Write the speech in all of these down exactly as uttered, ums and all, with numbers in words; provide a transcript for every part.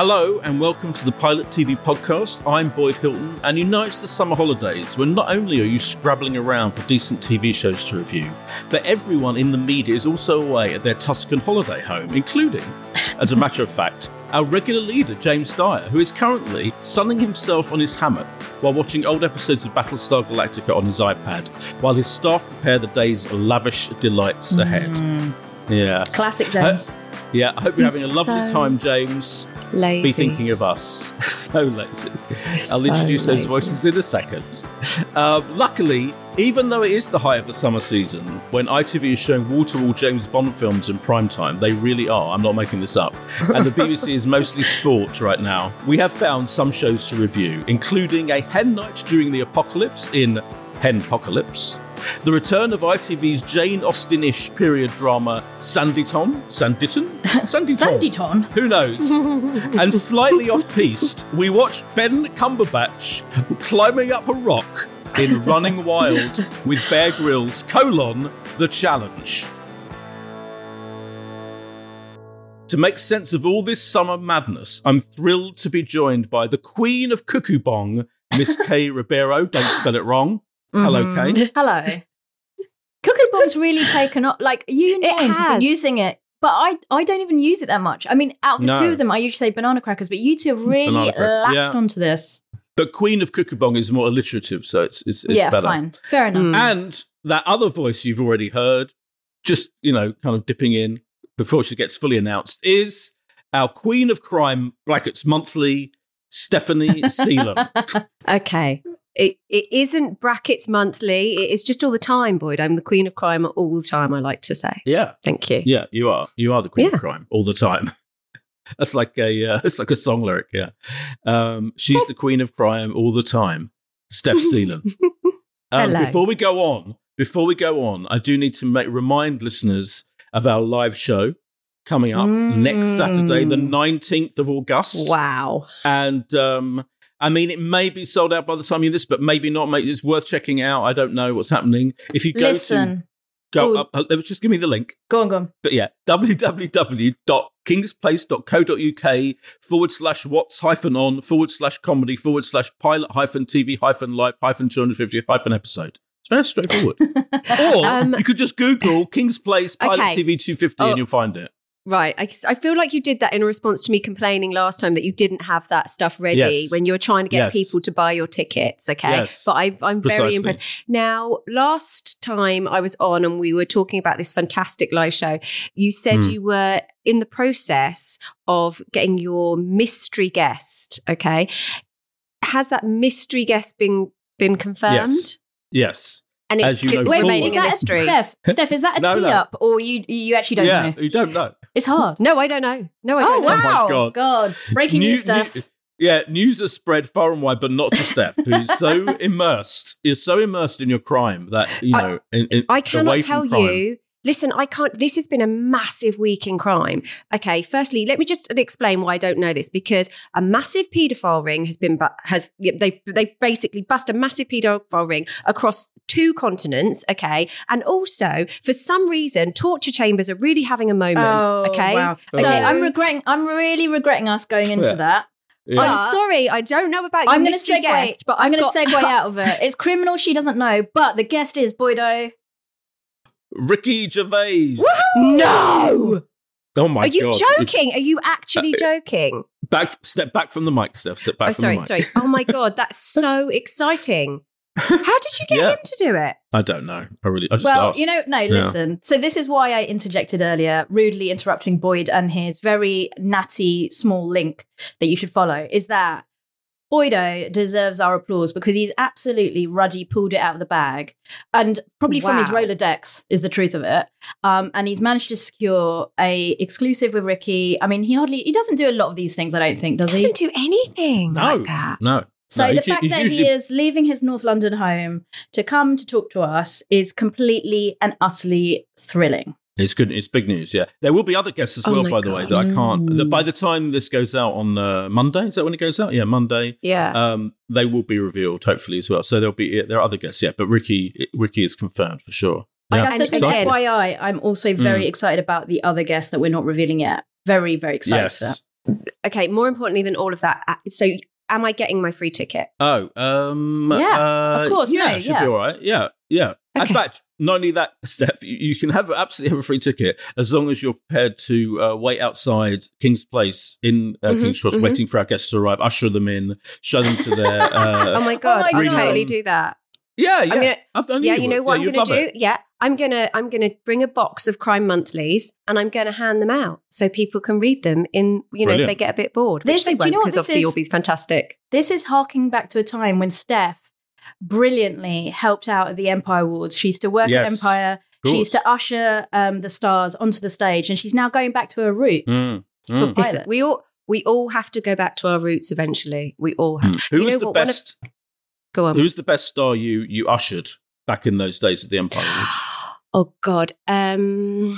Hello and welcome to the Pilot T V podcast. I'm Boyd Hilton, and you know it's the summer holidays when not only are you scrabbling around for decent T V shows to review, but everyone in the media is also away at their Tuscan holiday home, including, as a matter of fact, our regular leader, James Dyer, who is currently sunning himself on his hammock while watching old episodes of Battlestar Galactica on his iPad, while his staff prepare the day's lavish delights ahead. Mm. Yes. Classic James. Uh, yeah, I hope you're having a He's lovely so time, James. Lazy. Be thinking of us. So lazy. I'll So introduce those lazy. voices in a second. Um, luckily, even though it is the height of the summer season, when I T V is showing wall-to-wall James Bond films in prime time, they really are, I'm not making this up, and the B B C is mostly sport right now, we have found some shows to review, including a hen night during the apocalypse in Henpocalypse, the return of I T V's Jane Austen-ish period drama Sanditon? Sanditon? Sanditon? Sanditon? Who knows? And slightly off-piste, we watched Ben Cumberbatch climbing up a rock in Running Wild with Bear Grylls, colon, The Challenge. To make sense of all this summer madness, I'm thrilled to be joined by the Queen of Cuckoo Bong, Miss Kay Ribeiro. Don't spell it wrong. Hello, Mhm. Kay. Hello. Cookie Bomb's really taken off. Like, you and It James have been has. using it, but I, I don't even use it that much. I mean, out of the No. two of them, I usually say banana crackers, but you two have really Banana cracker, latched yeah. onto this. But Queen of Cuckoo Bong is more alliterative, so it's it's, it's yeah, better. fine. Fair enough. Mm. And that other voice you've already heard, just, you know, kind of dipping in before she gets fully announced, is our Queen of Crime, brackets monthly, Stephanie Seelan. Okay. It it isn't brackets monthly. It is just all the time, Boyd. I'm the queen of crime all the time, I like to say. Yeah, Thank you. yeah, you are. You are the Queen Yeah. of Crime all the time. That's like a uh, it's like a song lyric, yeah. Um, she's the Queen of Crime all the time, Steph Seelan. Um, Hello. before we go on, before we go on, I do need to make, remind listeners of our live show coming up next Saturday, the nineteenth of August. Wow. And um, I mean, it may be sold out by the time you this, but maybe not. Maybe it's worth checking out. I don't know what's happening. If you go to Listen. go Oh. up, uh, just give me the link. Go on, go on. But yeah, www.kingsplace.co.uk forward slash what's hyphen on forward slash comedy forward slash pilot hyphen TV hyphen life hyphen two hundred fiftieth hyphen episode. It's very straightforward. Or Um, you could just Google King's Place Pilot Okay. T V two fifty Oh. and you'll find it. Right. I, I feel like you did that in response to me complaining last time that you didn't have that stuff ready Yes. when you were trying to get Yes. people to buy your tickets. Okay. Yes. But I, I'm very Precisely. impressed. Now, last time I was on and we were talking about this fantastic live show, you said Mm. you were in the process of getting your mystery guest. Okay. Has that mystery guest been been confirmed? Yes. Yes. And it's As you know, Wait, full wait, remaining is a that mystery. Steph? Steph, is that a No, tee no. up, or you you actually don't yeah, know? you don't know. It's hard. No, I don't know. No, I Oh don't know. wow! my God. Breaking New- news, Steph. new- yeah, news has spread far and wide, but not to Steph, who's so immersed. You're so immersed in your crime that, you I- know, in, in, I away cannot from tell crime. you. Listen, I can't. This has been a massive week in crime. Okay, firstly, let me just explain why I don't know this, because a massive paedophile ring has been bu- has they they basically bust a massive paedophile ring across two continents. Okay, and also for some reason, torture chambers are really having a moment. Oh, okay, wow. So- Okay, I'm regretting. I'm really regretting us going into Yeah. that. Yeah. I'm But- sorry, I don't know about. I'm your going to mystery segue. guest, but I'm I've going got- to segue out of it. It's criminal. She doesn't know, but the guest is Boydo. Ricky Gervais. No, Oh my are you God. joking? Are you actually joking? Back, step back from the mic, Steph. Step back Oh, from sorry, the mic. sorry. Oh my God, that's so exciting. How did you get Yeah. him to do it? I don't know. I really, I just Well, asked. you know, no, listen. So this is why I interjected earlier, rudely interrupting Boyd and his very natty small link that you should follow, is that Boydo deserves our applause because he's absolutely ruddy pulled it out of the bag, and probably from his Wow. Rolodex is the truth of it. Um, and he's managed to secure a exclusive with Ricky. I mean, he hardly he doesn't do a lot of these things, I don't think, does he? Doesn't do anything no, like that. no. So no, the he's- fact he's that usually- he is leaving his North London home to come to talk to us is completely and utterly thrilling. It's good. It's big news. Yeah, there will be other guests as Oh well. my By the way, God. that I can't. That Mm. by the time this goes out on uh, Monday, is that when it goes out? Yeah, Monday. Yeah. Um, they will be revealed hopefully as well. So there'll be yeah, there are other guests. Yeah, but Ricky, Ricky is confirmed for sure. I Yeah. guess And just an again- F Y I, I'm also very Mm. excited about the other guests that we're not revealing yet. Very, very excited for that. Yes. Okay, more importantly than all of that, uh, so am I getting my free ticket? Oh, um, Yeah, uh, of course, Yeah, no, it should yeah. be all right. Yeah, yeah. Okay. In fact, not only that, Steph, you, you can have absolutely have a free ticket as long as you're prepared to uh, wait outside King's Place in uh, Mhm, King's Cross, mhm. waiting for our guests to arrive, usher them in, show them to their. Uh, Oh my God, my I'll God. totally do that. yeah, yeah. I'm gonna- I- I knew Yeah, you you know would. what Yeah, I'm you'd going to love do? it. Yeah, I'm going to I'm going to bring a box of crime monthlies and I'm going to hand them out so people can read them in, you know, Brilliant. if they get a bit bored. This- Which they do you won't, know what because this obviously is? you'll be fantastic. This is harking back to a time when Steph brilliantly helped out at the Empire Awards. She used to work Yes, at Empire. of She used to course. usher um, the stars onto the stage, and she's now going back to her roots. Mm, for mm. pilot. Listen, we all we all have to go back to our roots eventually. We all have. Mm. Who You was know the what, one of- best? Go on. Who's the best star you you ushered back in those days at the Empire Awards? Oh God, um,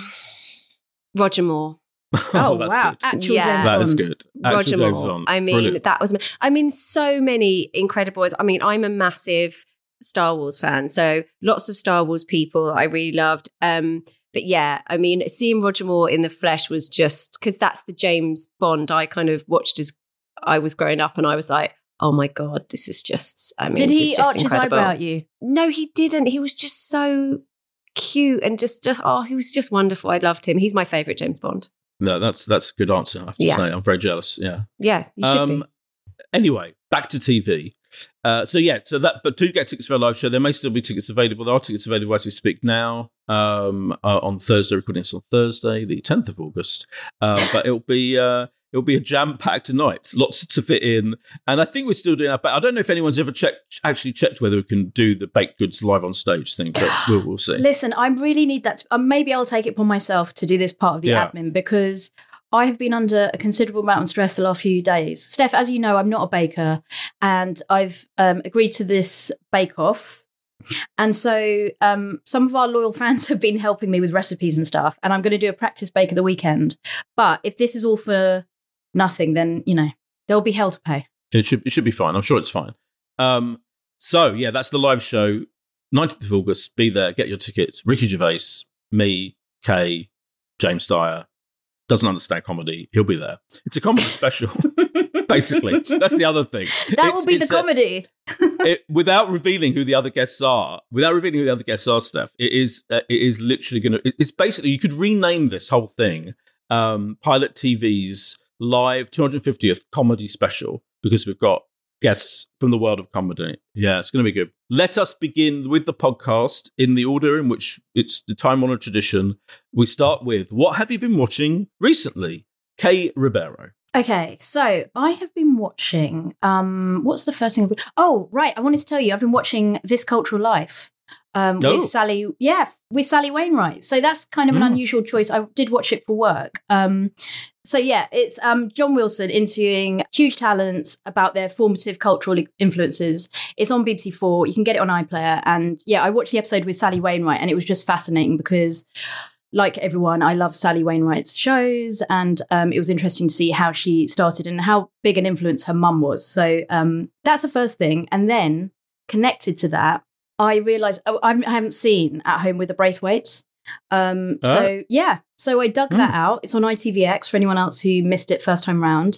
Roger Moore. Oh, that's wow. good. Actual Yeah. James That is Bond. good. Actual Roger James Moore. Bond. I mean, Brilliant. that was. I mean, so many incredible. I mean, I'm a massive Star Wars fan, so lots of Star Wars people I really loved. Um, but yeah, I mean, seeing Roger Moore in the flesh was just because that's the James Bond I kind of watched as I was growing up, and I was like, oh my God, this is just. I mean, Did this is he just arch his incredible. eyebrow at you? No, he didn't. He was just so cute and just, just oh, he was just wonderful. I loved him. He's my favorite James Bond. No, that's that's a good answer. I have to Yeah. say, I'm very jealous. Yeah. Yeah, you should Um, be. Anyway, back to T V. Uh, so yeah, so that but to get tickets for a live show, there may still be tickets available. There are tickets available as we speak now. Um, uh, on Thursday, recording this on Thursday, the tenth of August. Uh, but it'll be uh, it'll be a jam-packed night, lots to fit in. And I think we're still doing that. But I don't know if anyone's ever checked actually checked whether we can do the baked goods live on stage thing. But we'll, we'll see. Listen, I really need that. To, uh, maybe I'll take it upon myself to do this part of the Yeah. admin because I have been under a considerable amount of stress the last few days. Steph, as you know, I'm not a baker, and I've um, agreed to this bake-off. And so um, some of our loyal fans have been helping me with recipes and stuff, and I'm going to do a practice bake at the weekend. But if this is all for nothing, then, you know, there'll be hell to pay. It should it should be fine. I'm sure it's fine. Um, so yeah, that's the live show, nineteenth of August. Be there, get your tickets. Ricky Gervais, me, Kay, James Dyer. Doesn't understand comedy. He'll be there. It's a comedy special, basically. That's the other thing. That It's- will be the it's a- comedy. it, without revealing who the other guests are, without revealing who the other guests are, Steph, it is uh, it is literally going to. It's basically you could rename this whole thing um, Pilot T V's live two hundred fiftieth comedy special because we've got guests from the world of comedy. Yeah, it's going to be good. Let us begin with the podcast in the order in which it's the time-honored tradition. We start with what have you been watching recently, Kay Ribeiro. Okay, so I have been watching. Um, what's the first thing? I've been, oh, right. I wanted to tell you, I've been watching This Cultural Life um, Oh. with Sally. Yeah, with Sally Wainwright. So that's kind of an Mm. unusual choice. I did watch it for work. Um, so yeah, it's um, John Wilson interviewing huge talents about their formative cultural influences. It's on B B C Four. You can get it on iPlayer. And yeah, I watched the episode with Sally Wainwright, and it was just fascinating because, like everyone, I love Sally Wainwright's shows, and um, it was interesting to see how she started and how big an influence her mum was. So um, that's the first thing. And then connected to that, I realised oh, I haven't seen At Home with the Braithwaites. Um, Oh. So yeah, so I dug Mm. that out. It's on I T V X for anyone else who missed it first time round,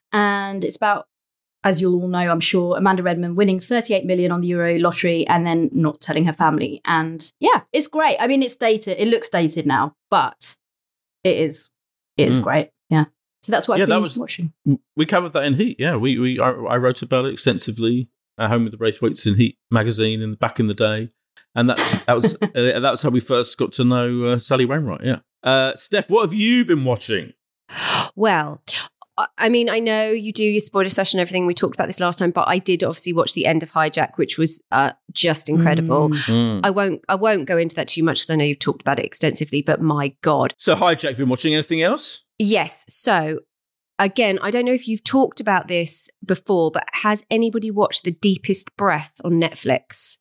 and it's about, as you'll all know, I'm sure, Amanda Redman winning thirty-eight million on the Euro lottery and then not telling her family. And yeah, it's great. I mean, it's dated. It looks dated now, but it is. It is Mm. great. Yeah. So that's what Yeah, I've that been was- watching. We covered that in Heat. Yeah, we we I, I wrote about it extensively. At Home with the Braithwaites in Heat magazine, and back in the day, and that's that was uh, that was how we first got to know uh, Sally Wainwright. Yeah, uh, Steph, what have you been watching? Well, I- I mean, I know you do your spoiler special and everything. We talked about this last time, but I did obviously watch the end of Hijack, which was uh, just incredible. Mm. Mm. I won't, I won't go into that too much because I know you've talked about it extensively. But my God, So, Hijack, been watching anything else? yes. So again, I don't know if you've talked about this before, but has anybody watched The Deepest Breath on Netflix?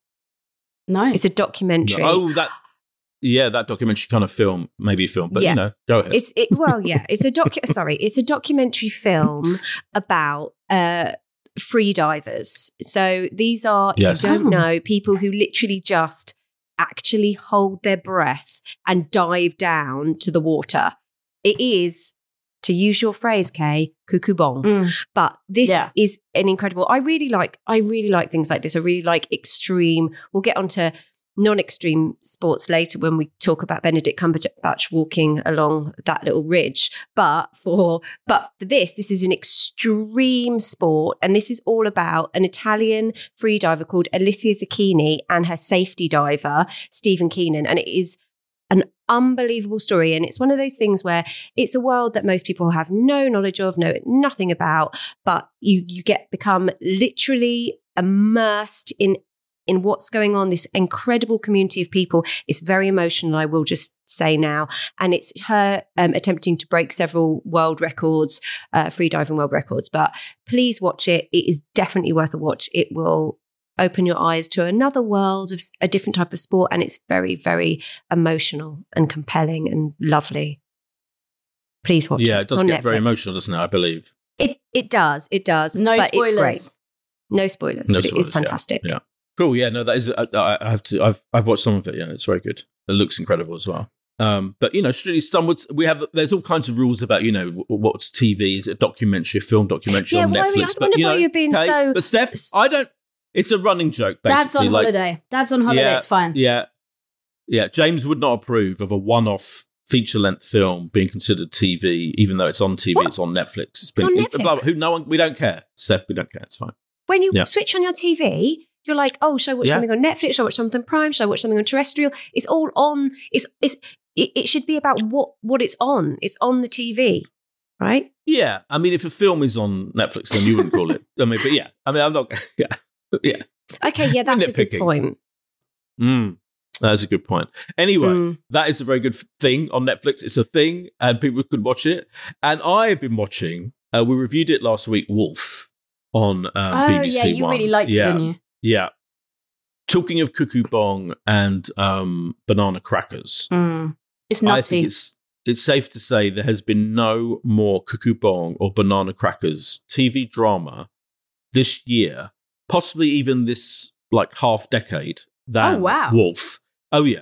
No. It's a documentary. Oh, that yeah, that documentary kind of film, maybe film, but Yeah. you know, go ahead. It's it well, yeah. It's a doc. Sorry, it's a documentary film about uh, free divers. So these are, Yes. if you don't Oh. know, people who literally just actually hold their breath and dive down to the water. It is to use your phrase, Kay, cuckoo bong. Mm. But this Yeah. is an incredible. I really like. I really like things like this. I really like extreme. We'll get onto non-extreme sports later when we talk about Benedict Cumberbatch walking along that little ridge. But for but for this, this is an extreme sport, and this is all about an Italian freediver called Alicia Zucchini and her safety diver Stephen Keenan, and it is an unbelievable story. And it's one of those things where it's a world that most people have no knowledge of, know nothing about, but you you get become literally immersed in in what's going on, this incredible community of people. It's very emotional, I will just say now. And it's her um, attempting to break several world records, uh, freediving world records. But please watch it. It is definitely worth a watch. It will open your eyes to another world of a different type of sport. And it's very, very emotional and compelling and lovely. Please watch it. Yeah, it does It's on get very Netflix. emotional, doesn't it? I believe. It it does. It does. No but spoilers. It's great. No spoilers, No but spoilers, it is fantastic. Yeah. Cool. Yeah. No, that is. I, I have to. I've I've watched some of it. Yeah, it's very good. It looks incredible as well. Um, but you know, strictly Stunwood, we have. There's all kinds of rules about you know what's T V. Is it a documentary, a film documentary Yeah, on why were you- I Netflix? wonder but you why know, you're being okay, so- But Steph, I don't. It's a running joke. Basically. Dad's on like, holiday. Dad's on holiday. Yeah, It's fine. Yeah, yeah. James would not approve of a one-off feature-length film being considered T V, even though it's on T V. What? It's on Netflix. It's, It's on it- blah, blah, Netflix? Who? No one. We don't care. Steph, we don't care. It's fine. When you Yeah. switch on your T V, you're like, oh, should I watch Yeah. something on Netflix? Should I watch something on Prime? Should I watch something on terrestrial? It's all on. It's it's it, it should be about what what it's on. It's on the T V, right? Yeah, I mean, if a film is on Netflix, then you wouldn't call it. I mean, but yeah, I mean, I'm not. Yeah, yeah. Okay, yeah, that's a good Nitpicking. point. Mm, that's a good point. Anyway, Mm. that is a very good f- thing on Netflix. It's a thing, and people could watch it. And I have been watching. Uh, we reviewed it last week. Wolf on um, Oh B B C yeah, you One. really liked yeah, it, didn't you? Yeah. Talking of cuckoo bong and um, banana crackers, Mm. It's I nutty. think it's it's safe to say there has been no more cuckoo bong or banana crackers T V drama this year, possibly even this like half decade, than Oh, wow. Wolf. Oh yeah,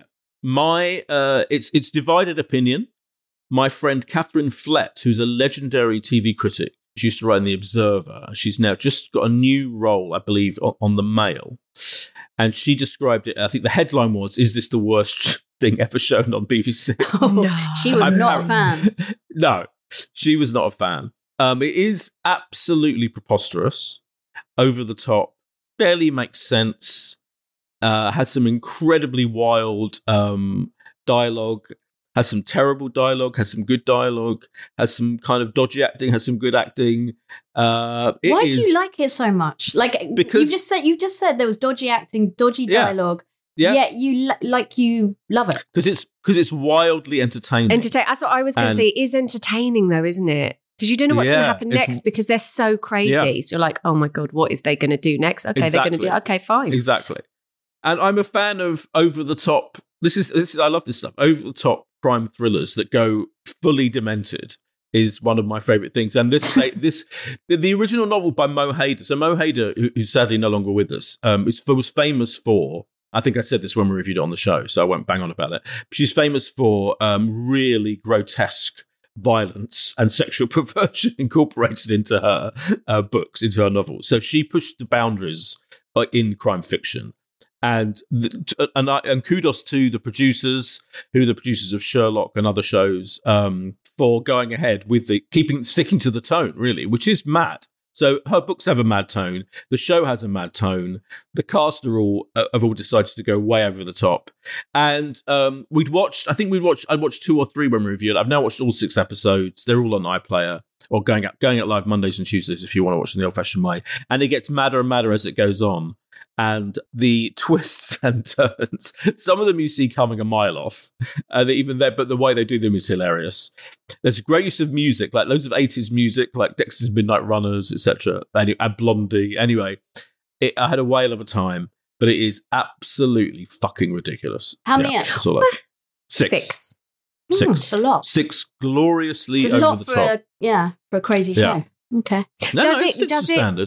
my uh, it's it's divided opinion. My friend Catherine Flett, who's a legendary T V critic, she used to write in The Observer. She's now just got a new role, I believe, on, on the Mail, and she described it. I think the headline was, "Is this the worst thing ever shown on B B C?" Oh, she was I'm- not a fan. No, she was not a fan. Um, it is absolutely preposterous, over the top, barely makes sense, uh, has some incredibly wild um, dialogue, has some terrible dialogue, has some good dialogue, has some kind of dodgy acting, has some good acting. Uh, it Why is- do you like it so much? Like Because- you just said, you just said there was dodgy acting, dodgy Yeah. dialogue. Yeah. Yet you li- like you love it. because it's because it's wildly entertaining. Entertain. That's what I was going to And- say. It is entertaining, though, isn't it? Because you don't know what's going to Yeah, happen it's- next because they're so crazy. Yeah. So you're like, oh my god, what is they going to do next? Okay, they're going to do. Exactly. Okay, fine. Exactly. And I'm a fan of over the top. This is this is I love this stuff. Over the top crime thrillers that go fully demented is one of my favorite things. And this this the, the original novel by Mo Hader. So Mo Hader, who, who's sadly no longer with us, um, is, was famous for. I think I said this when we reviewed it on the show, so I won't bang on about it. She's famous for um, really grotesque violence and sexual perversion incorporated into her uh, books, into her novels. So she pushed the boundaries uh, in crime fiction. And the, and, I, and kudos to the producers, who are the producers of Sherlock and other shows, um, for going ahead with the keeping sticking to the tone, really, which is mad. So her books have a mad tone. The show has a mad tone. The cast are all uh, have all decided to go way over the top. And um, we'd watched. I think we'd watched. I watched two or three when we reviewed it. I've now watched all six episodes. They're all on iPlayer or going out going out live Mondays and Tuesdays if you want to watch them the old-fashioned way. And it gets madder and madder as it goes on. And the twists and turns, some of them you see coming a mile off, and even there, but the way they do them is hilarious. There's a great use of music, like loads of eighties music, like Dexter's Midnight Runners, et cetera. And Blondie. Anyway, it, I had a whale of a time, but it is absolutely fucking ridiculous. How many Yeah, eps? that's all I- Six. Six. Hmm, Six. it's a lot. Six gloriously It's a over lot the for top. a, yeah, for a crazy Yeah. show. Okay. No, Does no, it- it's, it's does the it- standards.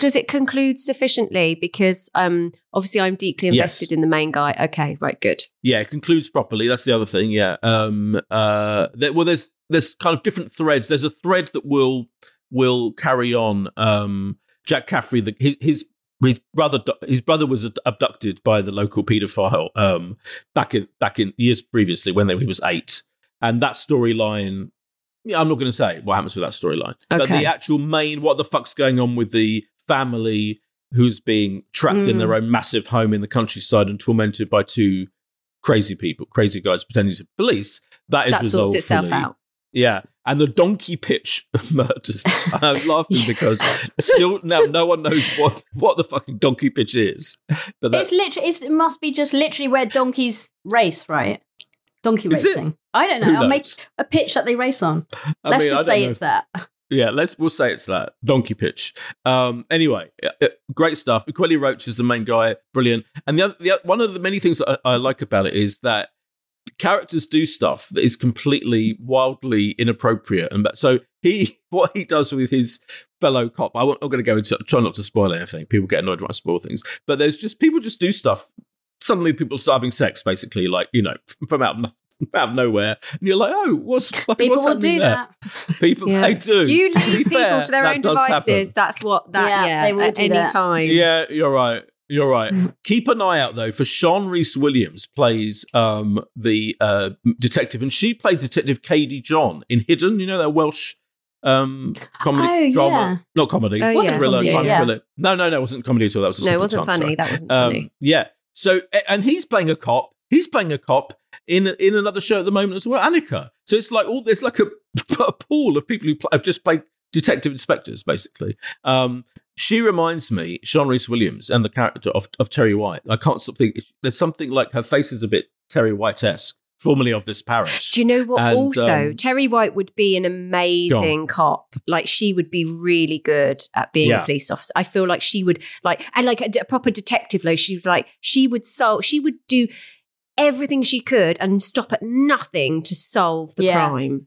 does it conclude sufficiently? Because um, obviously I'm deeply invested Yes. in the main guy. Okay, right, good. Yeah, it concludes properly. That's the other thing. Yeah. Um. Uh. There, well, there's there's kind of different threads. There's a thread that will will carry on. Um. Jack Caffrey, the, his his his brother his brother was abducted by the local paedophile. Um. Back in back in years previously when they, he was eight, and that storyline. Yeah, I'm not going to say what happens with that storyline, but Okay. the actual main, what the fuck's going on with the family who's being trapped in Mm. their own massive home in the countryside and tormented by two crazy people, crazy guys pretending to be police. That is That resolved sorts itself fully. out. Yeah, and the donkey pitch murders. I'm laughing because still now no one knows what what the fucking donkey pitch is. But that, It's literally. It's, it must be just literally where donkeys race, right? Donkey Is it? racing. I don't know. Who I'll make knows? a pitch that they race on. I Let's mean, I just don't say know it's if- that. Yeah, let's we'll say it's that donkey pitch. Um, anyway, uh, uh, great stuff. Quelly Roach is the main guy, brilliant. And the other, the other, one of the many things that I, I like about it is that characters do stuff that is completely wildly inappropriate. And so he, what he does with his fellow cop, I won't, I'm going to go into try not to spoil anything. People get annoyed when I spoil things, but there's just people just do stuff. Suddenly, people start having sex, basically, like you know, from out out of nowhere, and you're like, oh, what's like, People what's will happening do there? that. People, Yeah. they do. You To be leave people fair, to their that own does devices. happen. That's what that. Yeah, Yeah, they will at do any that. time. Yeah, you're right. You're right. Mm. Keep an eye out though for Sean Reese Williams plays um, the uh, detective, and she played Detective Katie John in Hidden. You know that Welsh um, comedy Oh, drama, yeah. not comedy, Oh, Wasn't yeah. thriller, comedy, crime yeah. thriller. No, no, no, it wasn't comedy at all. That was a No, it second wasn't time, funny. sorry. That wasn't Um, funny. yeah. So, and he's playing a cop. He's playing a cop in in another show at the moment as well, Annika. So it's like all there's like a, a pool of people who pl- have just played detective inspectors, basically. Um, she reminds me, Sean Reese Williams, and the character of, of Terry White. I can't stop thinking. There's something like her face is a bit Terry White-esque, formerly of this parish. Do you know what? And, also, um, Terry White would be an amazing cop. Like she would be really good at being Yeah. a police officer. I feel like she would like, and like a, a proper detective. Like she would like, she would solve. She would do everything she could and stop at nothing to solve the Yeah. crime.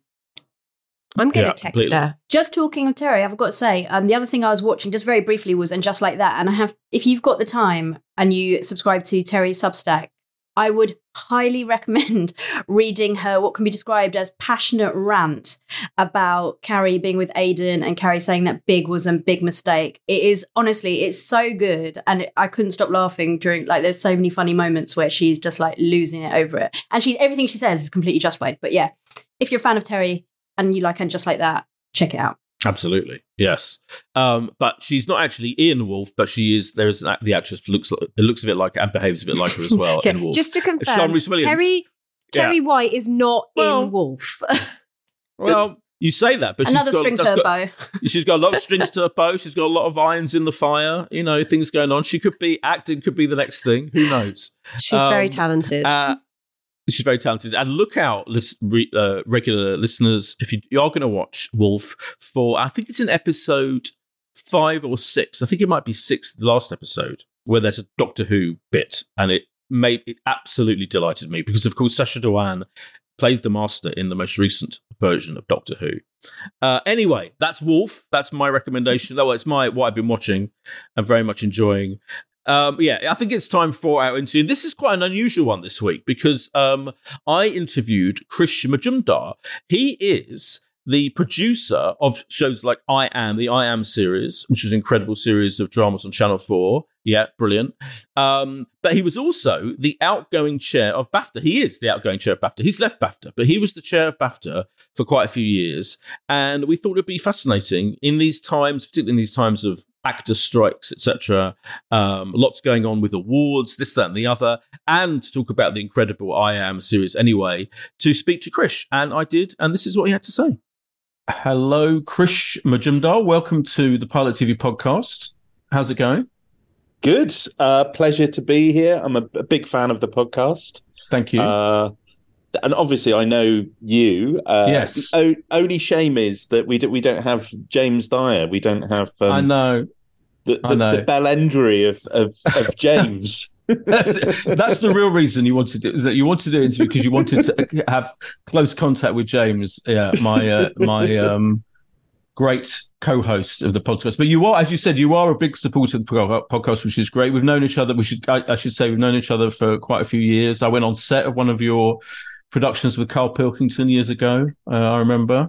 I'm going to Yeah, text completely. her. Just talking of Terry, I've got to say, um, the other thing I was watching just very briefly was And Just Like That. And I have, if you've got the time and you subscribe to Terry's Substack, I would highly recommend reading her what can be described as passionate rant about Carrie being with Aidan and Carrie saying that Big was a big mistake. It is honestly, it's so good. And it, I couldn't stop laughing during, like, there's so many funny moments where she's just like losing it over it. And she's, everything she says is completely justified. But yeah, if you're a fan of Terry and you like And Just Like That, check it out. Absolutely, yes. Um, but she's not actually Ian Wolf, but she is. There is an, the actress looks it looks a bit like her and behaves a bit like her as well. Okay, in Wolf. just to Sean confirm, Reese Williams. Terry Terry Yeah. White is not Well, in Wolf. Well, you say that, but Another she's got, string to that's her got- bow. She's got a lot of strings to her bow. She's got a lot of irons in the fire. You know, things going on. She could be acting. Could be the next thing. Who knows? She's very Um, talented. Uh, she's very talented. And look out, lis- re- uh, regular listeners, if you, you are going to watch Wolf for, I think it's in episode five or six. I think it might be six, the last episode, where there's a Doctor Who bit, and it made it absolutely delighted me because, of course, Sacha Dhawan played the Master in the most recent version of Doctor Who. Uh, anyway, that's Wolf. That's my recommendation. That it's my what I've been watching and very much enjoying. Um, yeah, I think it's time for our interview. This is quite an unusual one this week because um, I interviewed Krish Majumdar. He is the producer of shows like I Am, the I Am series, which is an incredible series of dramas on Channel four. Yeah, brilliant. Um, but he was also the outgoing chair of BAFTA. He is the outgoing chair of BAFTA. He's left BAFTA, but he was the chair of BAFTA for quite a few years. And we thought it'd be fascinating in these times, particularly in these times of actor strikes, et cetera. Um, lots going on with awards, this, that, and the other, and to talk about the incredible I Am series anyway, to speak to Krish. And I did, and this is what he had to say. Hello, Krish Majumdar. Welcome to the Pilot T V podcast. How's it going? Good. Uh, pleasure to be here. I'm a, a big fan of the podcast. Thank you. Uh, and obviously, I know you. Uh, Yes. The o- only shame is that we, do, we don't have James Dyer. We don't have um, I know. the, I the, know. the Bellendry of, of, of James. That's the real reason you wanted to, is that you wanted to interview because you wanted to have close contact with James. Yeah, my uh, my um great co-host of the podcast. But you are, as you said, you are a big supporter of the podcast, which is great. We've known each other. We should, I, I should say, we've known each other for quite a few years. I went on set of one of your productions with Carl Pilkington years ago. Uh, I remember.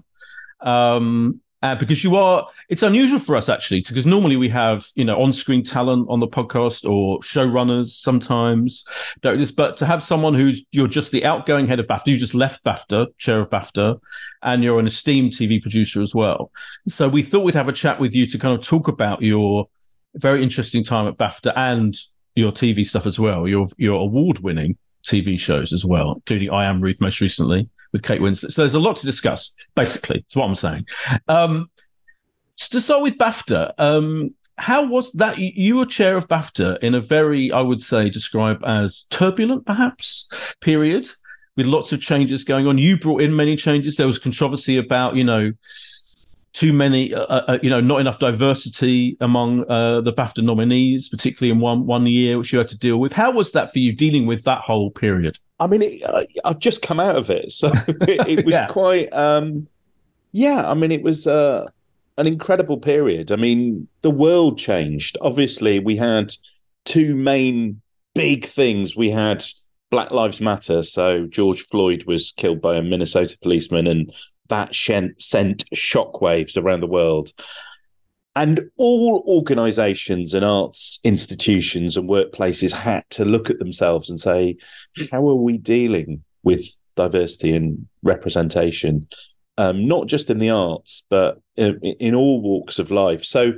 Um, Uh, because you are, it's unusual for us actually, because normally we have, you know, on-screen talent on the podcast or showrunners sometimes, but to have someone who's, you're just the outgoing head of BAFTA, you just left BAFTA, chair of BAFTA, and you're an esteemed T V producer as well. So we thought we'd have a chat with you to kind of talk about your very interesting time at BAFTA and your T V stuff as well, your, your award-winning T V shows as well, including I Am Ruth most recently with Kate Winslet. So there's a lot to discuss, basically. That's what I'm saying. Um, to start with BAFTA, um, how was that? You were chair of BAFTA in a very, I would say, describe as turbulent, perhaps, period, with lots of changes going on. You brought in many changes. There was controversy about, you know, too many, uh, uh, you know, not enough diversity among uh, the BAFTA nominees, particularly in one one year, which you had to deal with. How was that for you, dealing with that whole period? I mean, it, uh, I've just come out of it, so it, it was yeah. quite, um, yeah. I mean, it was uh, an incredible period. I mean, the world changed. Obviously, we had two main big things. We had Black Lives Matter. So George Floyd was killed by a Minnesota policeman, and that sent shockwaves around the world. And all organisations and arts institutions and workplaces had to look at themselves and say, how are we dealing with diversity and representation? Um, not just in the arts, but in, in all walks of life. So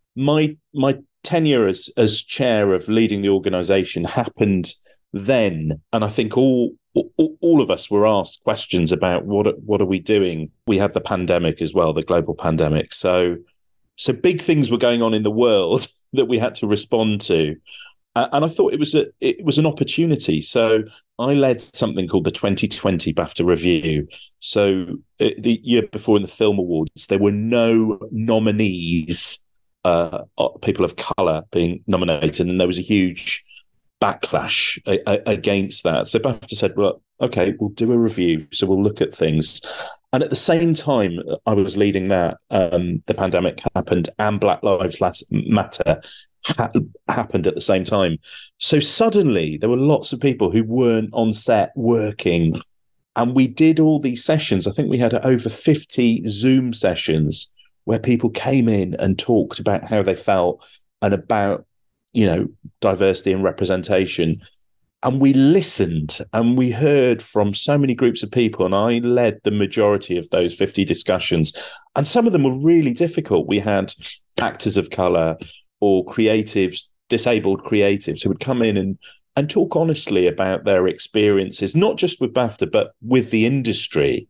my my tenure as, as chair of leading the organisation happened then. And I think all, all all of us were asked questions about what what are we doing? We had the pandemic as well, the global pandemic. So So big things were going on in the world that we had to respond to. Uh, and I thought it was a it was an opportunity. So I led something called the twenty twenty BAFTA Review. So uh, the year before in the Film Awards, there were no nominees, uh, people of colour being nominated. And there was a huge backlash a, a, against that. So BAFTA said, well, okay, we'll do a review. So we'll look at things. And at the same time I was leading that, um, the pandemic happened and Black Lives Matter ha- happened at the same time. So suddenly there were lots of people who weren't on set working. And we did all these sessions. I think we had over fifty Zoom sessions where people came in and talked about how they felt and about, you know, diversity and representation. And we listened and we heard from so many groups of people, and I led the majority of those fifty discussions. And some of them were really difficult. We had actors of colour or creatives, disabled creatives, who would come in and, and talk honestly about their experiences, not just with BAFTA, but with the industry.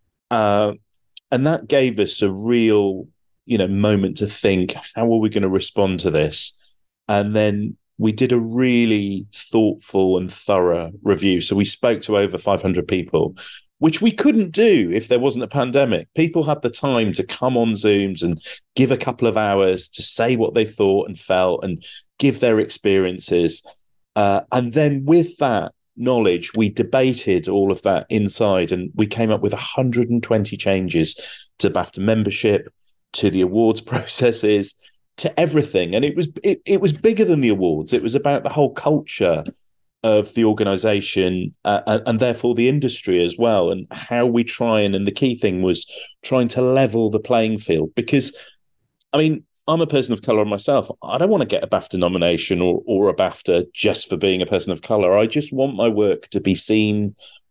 Uh, and that gave us a real, you know, moment to think, how are we going to respond to this? And then we did a really thoughtful and thorough review. So we spoke to over five hundred people, which we couldn't do if there wasn't a pandemic. People had the time to come on Zooms and give a couple of hours to say what they thought and felt and give their experiences. Uh, and then with that knowledge, we debated all of that inside, and we came up with one hundred twenty changes to BAFTA membership, to the awards processes, to everything. And it was it, it was bigger than the awards. It was about the whole culture of the organisation uh, and, and therefore the industry as well, and how we try and, and the key thing was trying to level the playing field. Because, I mean, I'm a person of colour myself. I don't want to get a BAFTA nomination or, or a BAFTA just for being a person of colour. I just want my work to be seen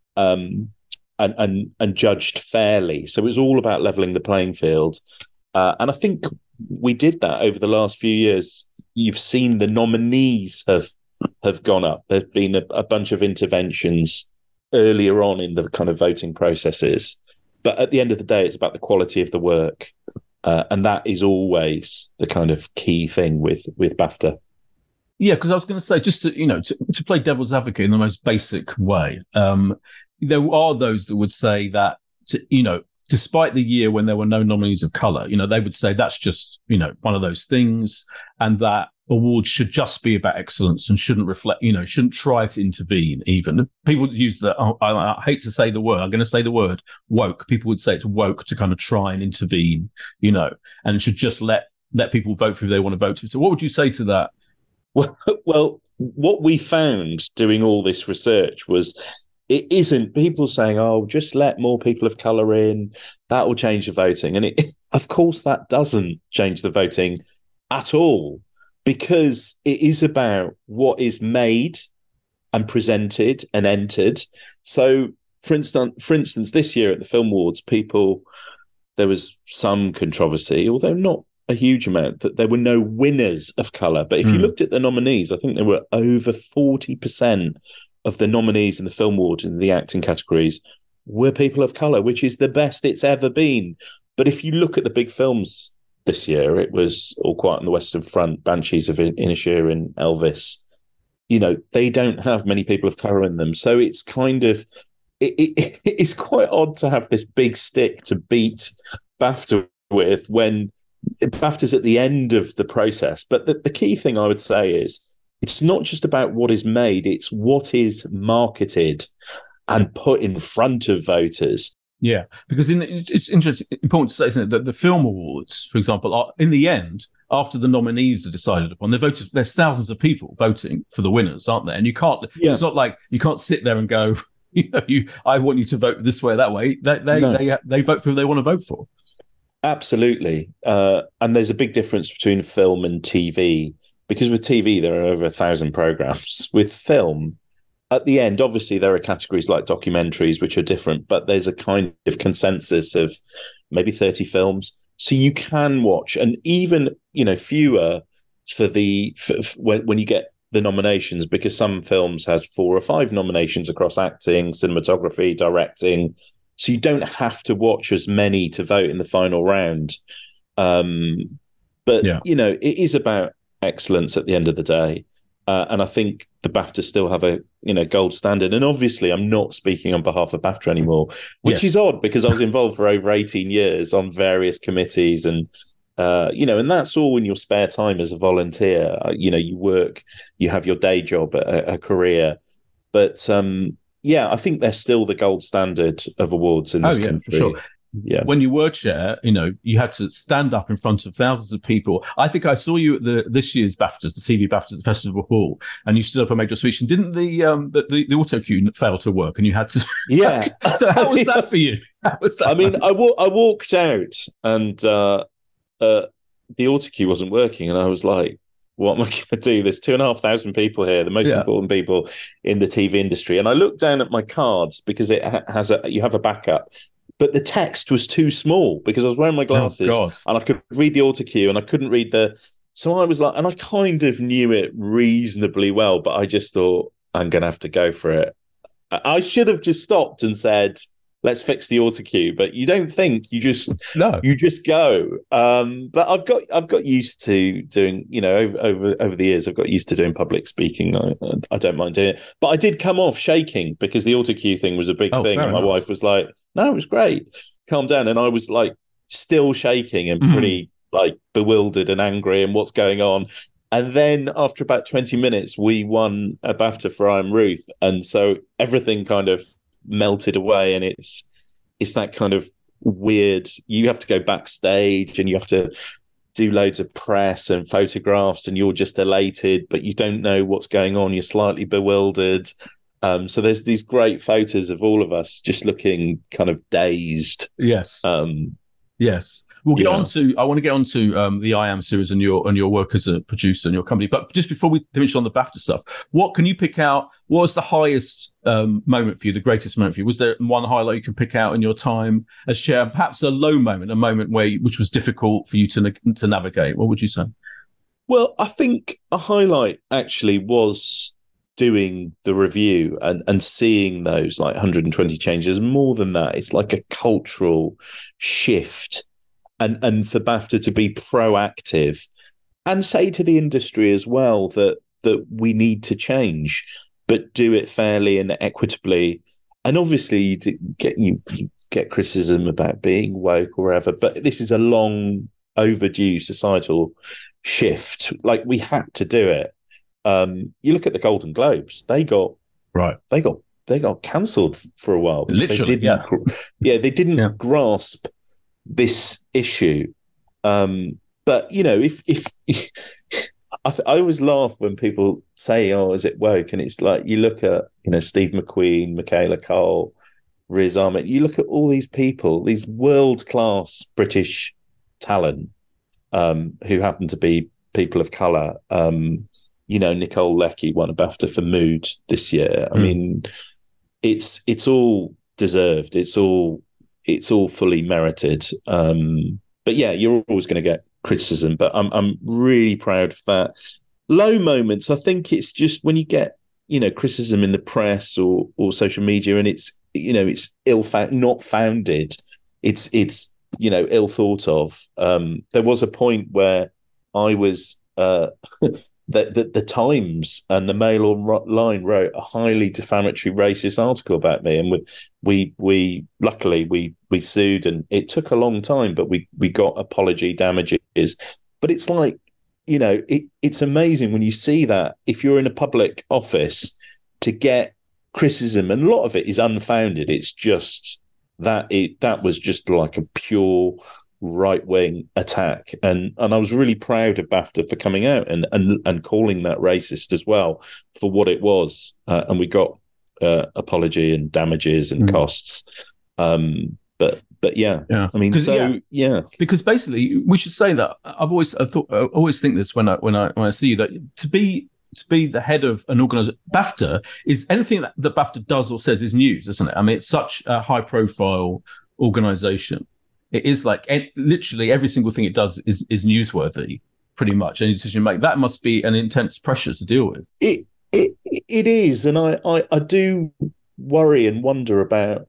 um, and, and, and judged fairly. So it's all about levelling the playing field. Uh, and I think we did that over the last few years. You've seen the nominees have have gone up. There've been a, a bunch of interventions earlier on in the kind of voting processes. But at the end of the day, it's about the quality of the work. Uh, and that is always the kind of key thing with, with BAFTA. Yeah, because I was going to say, just to, you know, to, to play devil's advocate in the most basic way, um, there are those that would say that, to, you know, despite the year when there were no nominees of colour, you know, they would say that's just, you know, one of those things, and that awards should just be about excellence and shouldn't reflect, you know, shouldn't try to intervene even. People use the, oh, I, I hate to say the word, I'm going to say the word woke. People would say it's woke to kind of try and intervene, you know, and should just let, let people vote for who they want to vote for. So what would you say to that? Well, well, what we found doing all this research was it isn't people saying, oh, just let more people of colour in, that will change the voting. And it, of course, that doesn't change the voting at all, because it is about what is made and presented and entered. So, for instance, for instance, this year at the Film Awards, people, there was some controversy, although not a huge amount, that there were no winners of colour. But if mm. you looked at the nominees, I think there were over forty percent of the nominees in the Film Awards in the acting categories were people of colour, which is the best it's ever been. But if you look at the big films this year, it was All Quiet on the Western Front, Banshees of Inisherin, Elvis. You know, they don't have many people of colour in them. So it's kind of, it, it, it's quite odd to have this big stick to beat BAFTA with when BAFTA's at the end of the process. But the, the key thing I would say is, it's not just about what is made, it's what is marketed and put in front of voters. Yeah, because in, it's interesting, important to say, isn't it, that the Film Awards, for example, are, in the end, after the nominees are decided upon, they voted. There's thousands of people voting for the winners, aren't there? And you can't. Yeah. It's not like you can't sit there and go, you know, you. I want you to vote this way or that way. They they no. they, they vote for who they want to vote for. Absolutely, uh, and there's a big difference between film and T V, because with T V there are over a thousand programs. With film, at the end, obviously, there are categories like documentaries, which are different, but there's a kind of consensus of maybe thirty films. So you can watch, and even, you know, fewer for the for, for when, when you get the nominations, because some films has four or five nominations across acting, cinematography, directing. So you don't have to watch as many to vote in the final round. Um, but, yeah. you know, it is about excellence at the end of the day. Uh, and I think the BAFTA still have a, you know, gold standard. And obviously, I'm not speaking on behalf of BAFTA anymore, which yes. is odd because I was involved for over eighteen years on various committees, and uh, you know, and that's all in your spare time as a volunteer. Uh, you know, you work, you have your day job, a, a career, but um, yeah, I think they're still the gold standard of awards in this oh, yeah, country. For sure. Yeah. When you were chair, you know, you had to stand up in front of thousands of people. I think I saw you at the this year's BAFTAs, the T V BAFTAs at the Festival Hall, and you stood up and made your speech. And didn't the um the, the, the auto cue fail to work, and you had to? Yeah. So how was that for you? How was that? I mean, I, wa- I walked out, and uh, uh, the auto cue wasn't working, and I was like, what am I going to do? There's two and a half thousand people here, the most yeah. important people in the T V industry. And I looked down at my cards because it ha- has a you have a backup. But the text was too small because I was wearing my glasses oh, and I could read the auto cue and I couldn't read the. So I was like, and I kind of knew it reasonably well, but I just thought I'm going to have to go for it. I should have just stopped and said, let's fix the auto cue. But you don't think, you just no, you just go. Um, but I've got I've got used to doing, you know, over over, over the years, I've got used to doing public speaking. I, I don't mind doing it. But I did come off shaking because the auto cue thing was a big oh, thing. And my enough. wife was like, no, it was great. Calm down. And I was like still shaking and pretty mm-hmm. like bewildered and angry and what's going on. And then after about twenty minutes, we won a BAFTA for I Am Ruth. And so everything kind of melted away, and it's it's that kind of weird, you have to go backstage and you have to do loads of press and photographs, and you're just elated, but you don't know what's going on, you're slightly bewildered. Um, so there's these great photos of all of us just looking kind of dazed. Yes. Um, yes. We'll get yeah. on to, I want to get on to um, the I Am series and your and your work as a producer and your company. But just before we finish on the BAFTA stuff, what can you pick out? What was the highest um, moment for you, the greatest moment for you? Was there one highlight you can pick out in your time as chair? Perhaps a low moment, a moment where you, which was difficult for you to to navigate. What would you say? Well, I think a highlight actually was doing the review and, and seeing those like one hundred twenty changes. More than that, it's like a cultural shift. And and for BAFTA to be proactive and say to the industry as well that that we need to change, but do it fairly and equitably. And obviously, you get you get criticism about being woke or whatever, but this is a long overdue societal shift. Like, we had to do it. Um, you look at the Golden Globes; they got right. They got they got cancelled for a while because Literally, they didn't. yeah, yeah they didn't yeah. grasp this issue. Um, but you know, if if I, I always laugh when people say, "Oh, is it woke?" And it's like, you look at, you know, Steve McQueen, Michaela Cole, Riz Ahmed. You look at all these people, these world class British talent, um, who happen to be people of color. Um, you know, Nicole Leckie won a BAFTA for Mood this year. I mm. mean, it's it's all deserved. It's all it's all fully merited. Um, but yeah, you're always going to get criticism. But I'm I'm really proud of that. Low moments, I think it's just when you get, you know, criticism in the press or or social media, and it's, you know, it's ill fa- not founded. It's it's you know, ill thought of. Um, there was a point where I was. Uh, The, the the Times and the Mail Online wrote a highly defamatory racist article about me, and we we we luckily we we sued, and it took a long time, but we we got apology, damages. But it's like, you know, it it's amazing when you see that, if you're in a public office, to get criticism, and a lot of it is unfounded. It's just that it that was just like a pure right-wing attack, and and I was really proud of BAFTA for coming out and and, and calling that racist as well for what it was, uh, and we got uh, apology and damages and mm. costs, um but but yeah yeah I mean, so yeah. yeah because basically we should say that I've always I thought I always think this when I when I when I see you, that to be to be the head of an organization, BAFTA is anything that the BAFTA does or says is news, isn't it? I mean, it's such a high profile organization. It is like it, literally every single thing it does is is newsworthy, pretty much. Any decision you make, that must be an intense pressure to deal with. It it it is, and I, I I do worry and wonder about,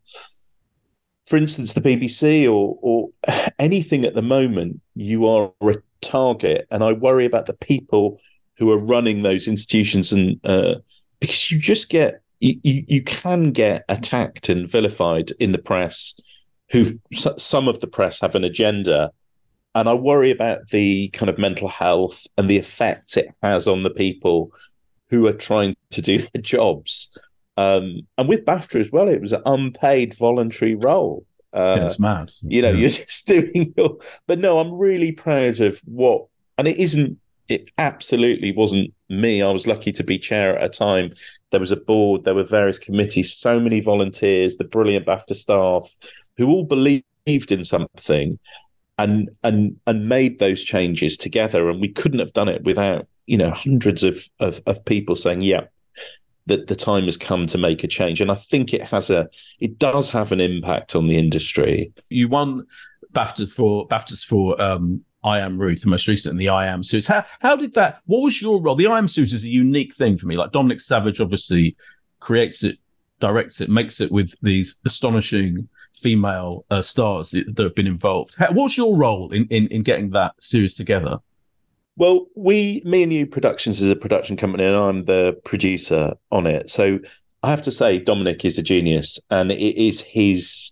for instance, the B B C or or anything at the moment. You are a target, and I worry about the people who are running those institutions, and uh, because you just get you, you you can get attacked and vilified in the press. Who some of the press have an agenda, and I worry about the kind of mental health and the effects it has on the people who are trying to do their jobs. Um, and with BAFTA as well, it was an unpaid voluntary role. Uh, yeah, it's mad. You know, yeah. You're just doing your. But no, I'm really proud of what, and it isn't. It absolutely wasn't me. I was lucky to be chair at a time. There was a board, there were various committees, so many volunteers, the brilliant BAFTA staff, who all believed in something and and and made those changes together. And we couldn't have done it without, you know, hundreds of of, of people saying, yeah, that the time has come to make a change. And I think it has a it does have an impact on the industry. You won BAFTA for BAFTAs for um I Am Ruth, and most recently the I Am Suits. How how did that? What was your role? The I Am Suits is a unique thing for me. Like Dominic Savage obviously creates it, directs it, makes it with these astonishing female uh, stars that, that have been involved. How, what's your role in, in in getting that series together? Well, we, me and You Productions is a production company, and I'm the producer on it. So I have to say, Dominic is a genius, and it is his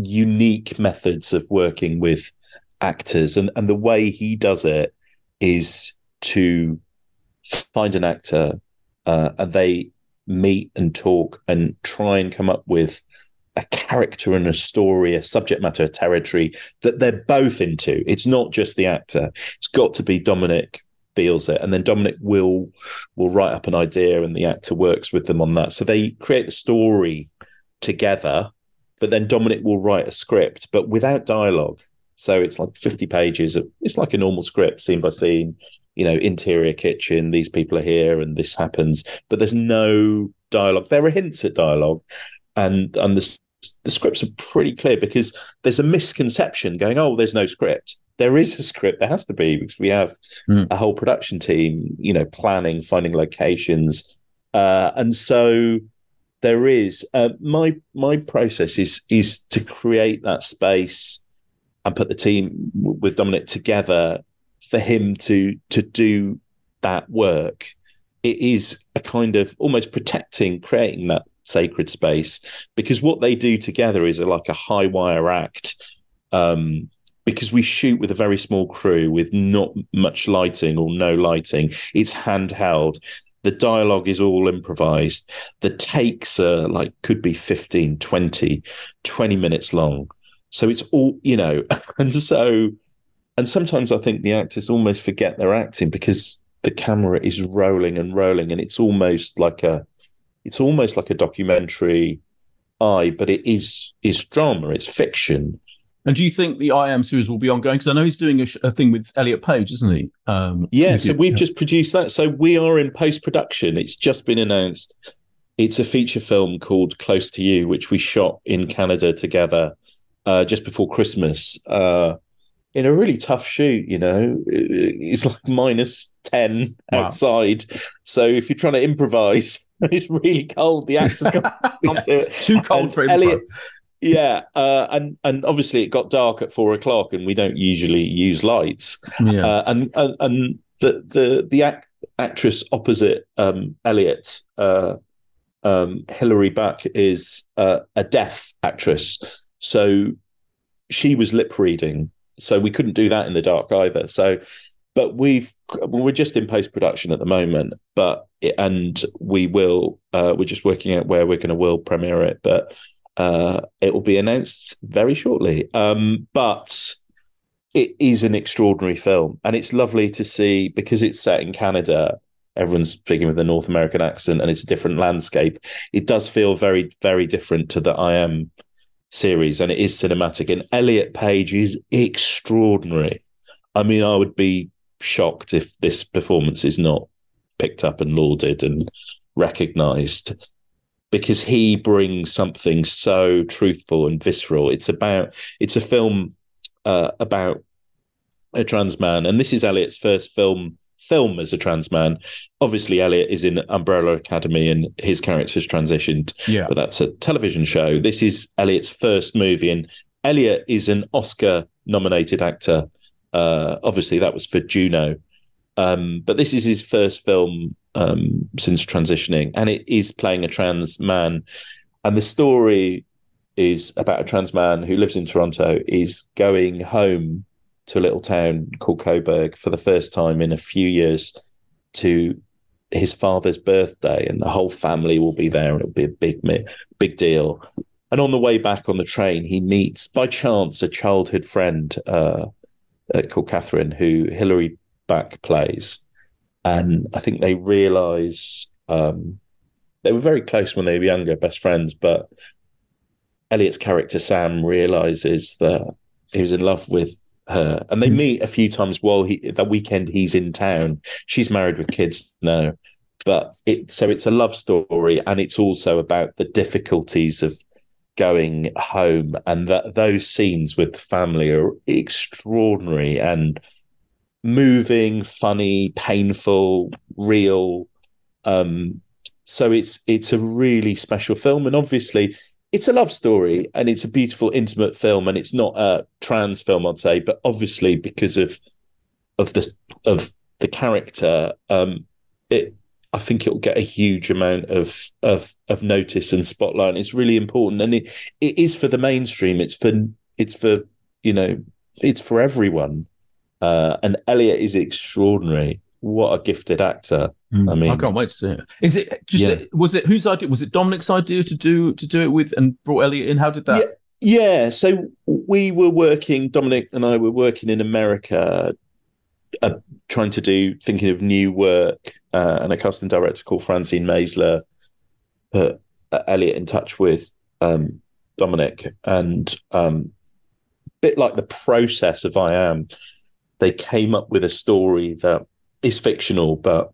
unique methods of working with actors, and, and the way he does it is to find an actor uh, and they meet and talk and try and come up with a character and a story, a subject matter, a territory that they're both into. It's not just the actor. It's got to be Dominic feels it, and then Dominic will will write up an idea and the actor works with them on that. So they create a story together, but then Dominic will write a script, but without dialogue. So it's like fifty pages of, it's like a normal script, scene by scene, you know, interior kitchen, these people are here and this happens, but there's no dialogue. There are hints at dialogue, and and the, the scripts are pretty clear, because there's a misconception going, oh, there's no script. There is a script. There has to be, because we have mm. a whole production team, you know, planning, finding locations. Uh, and so there is, uh, my my process is is to create that space and put the team with Dominic together for him to to do that work. It is a kind of almost protecting, creating that sacred space, because what they do together is a, like a high wire act, um, because we shoot with a very small crew with not much lighting or no lighting. It's handheld. The dialogue is all improvised. The takes are like, could be fifteen, twenty, twenty minutes long. So it's all, you know, and so, and sometimes I think the actors almost forget they're acting because the camera is rolling and rolling, and it's almost like a, it's almost like a documentary eye, but it is, is drama, it's fiction. And do you think the I Am series will be ongoing? Because I know he's doing a, sh- a thing with Elliot Page, isn't he? Um, yeah, so we've yeah. just produced that. So we are in post-production. It's just been announced. It's a feature film called Close to You, which we shot in Canada together uh, just before Christmas uh, in a really tough shoot, you know. It's like minus ten wow. outside. So if you're trying to improvise, it's really cold. The actors can't, can't do it. Too cold and for Elliot. Yeah, uh, and and obviously it got dark at four o'clock, and we don't usually use lights. Yeah, uh, and, and and the the the act, actress opposite um, Elliot, uh, um, Hilary Buck, is uh, a deaf actress, so she was lip reading, so we couldn't do that in the dark either. So, but we've we're just in post production at the moment, but and we will uh, we're just working out where we're going to world premiere it, but. Uh, it will be announced very shortly. Um, but it is an extraordinary film. And it's lovely to see, because it's set in Canada, everyone's speaking with a North American accent and it's a different landscape. It does feel very, very different to the I Am series, and it is cinematic. And Elliot Page is extraordinary. I mean, I would be shocked if this performance is not picked up and lauded and recognised, because he brings something so truthful and visceral. It's about, it's a film uh, about a trans man. And this is Elliot's first film film as a trans man. Obviously, Elliot is in Umbrella Academy and his character's transitioned, yeah. but that's a television show. This is Elliot's first movie. And Elliot is an Oscar-nominated actor. Uh, obviously, that was for Juno. Um, but this is his first film um, since transitioning, and it is playing a trans man. And the story is about a trans man who lives in Toronto, is going home to a little town called Coburg for the first time in a few years to his father's birthday, and the whole family will be there, and it'll be a big, big deal. And on the way back on the train, he meets, by chance, a childhood friend uh, uh, called Catherine, who Hilary Buck plays. And I think they realise um, they were very close when they were younger, best friends, but Elliot's character, Sam, realises that he was in love with her. And they meet a few times while he, that weekend he's in town. She's married with kids now. But it, so it's a love story, and it's also about the difficulties of going home, and that those scenes with the family are extraordinary and moving, funny, painful, real. Um, so it's it's a really special film, and obviously it's a love story, and it's a beautiful, intimate film, and it's not a trans film, I'd say, but obviously because of of the of the character, um, it I think it'll get a huge amount of of of notice and spotlight. It's really important, and it it is for the mainstream. It's for it's for you know it's for everyone. Uh, and Elliot is extraordinary. What a gifted actor! Mm, I mean, I can't wait to see it. Is it just yeah. was it whose idea? Was it Dominic's idea to do to do it with and brought Elliot in? How did that? Yeah, yeah. So we were working. Dominic and I were working in America, uh, trying to do thinking of new work, uh, and a casting director called Francine Maisler put uh, Elliot in touch with um, Dominic, and um, a bit like the process of I Am. They came up with a story that is fictional, but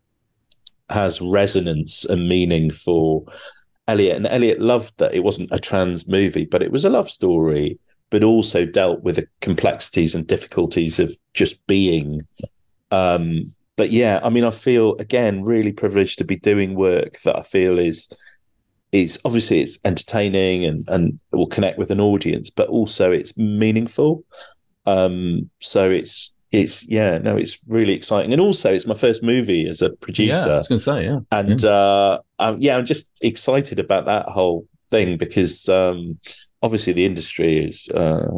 has resonance and meaning for Elliot. And Elliot loved that it wasn't a trans movie, but it was a love story, but also dealt with the complexities and difficulties of just being. Um, but yeah, I mean, I feel, again, really privileged to be doing work that I feel is, is obviously it's entertaining and, and will connect with an audience, but also it's meaningful. Um, so it's it's yeah, no, it's really exciting, and also it's my first movie as a producer. Yeah, I was going to say, yeah, and yeah. Uh, um, yeah, I'm just excited about that whole thing because um, obviously the industry is uh,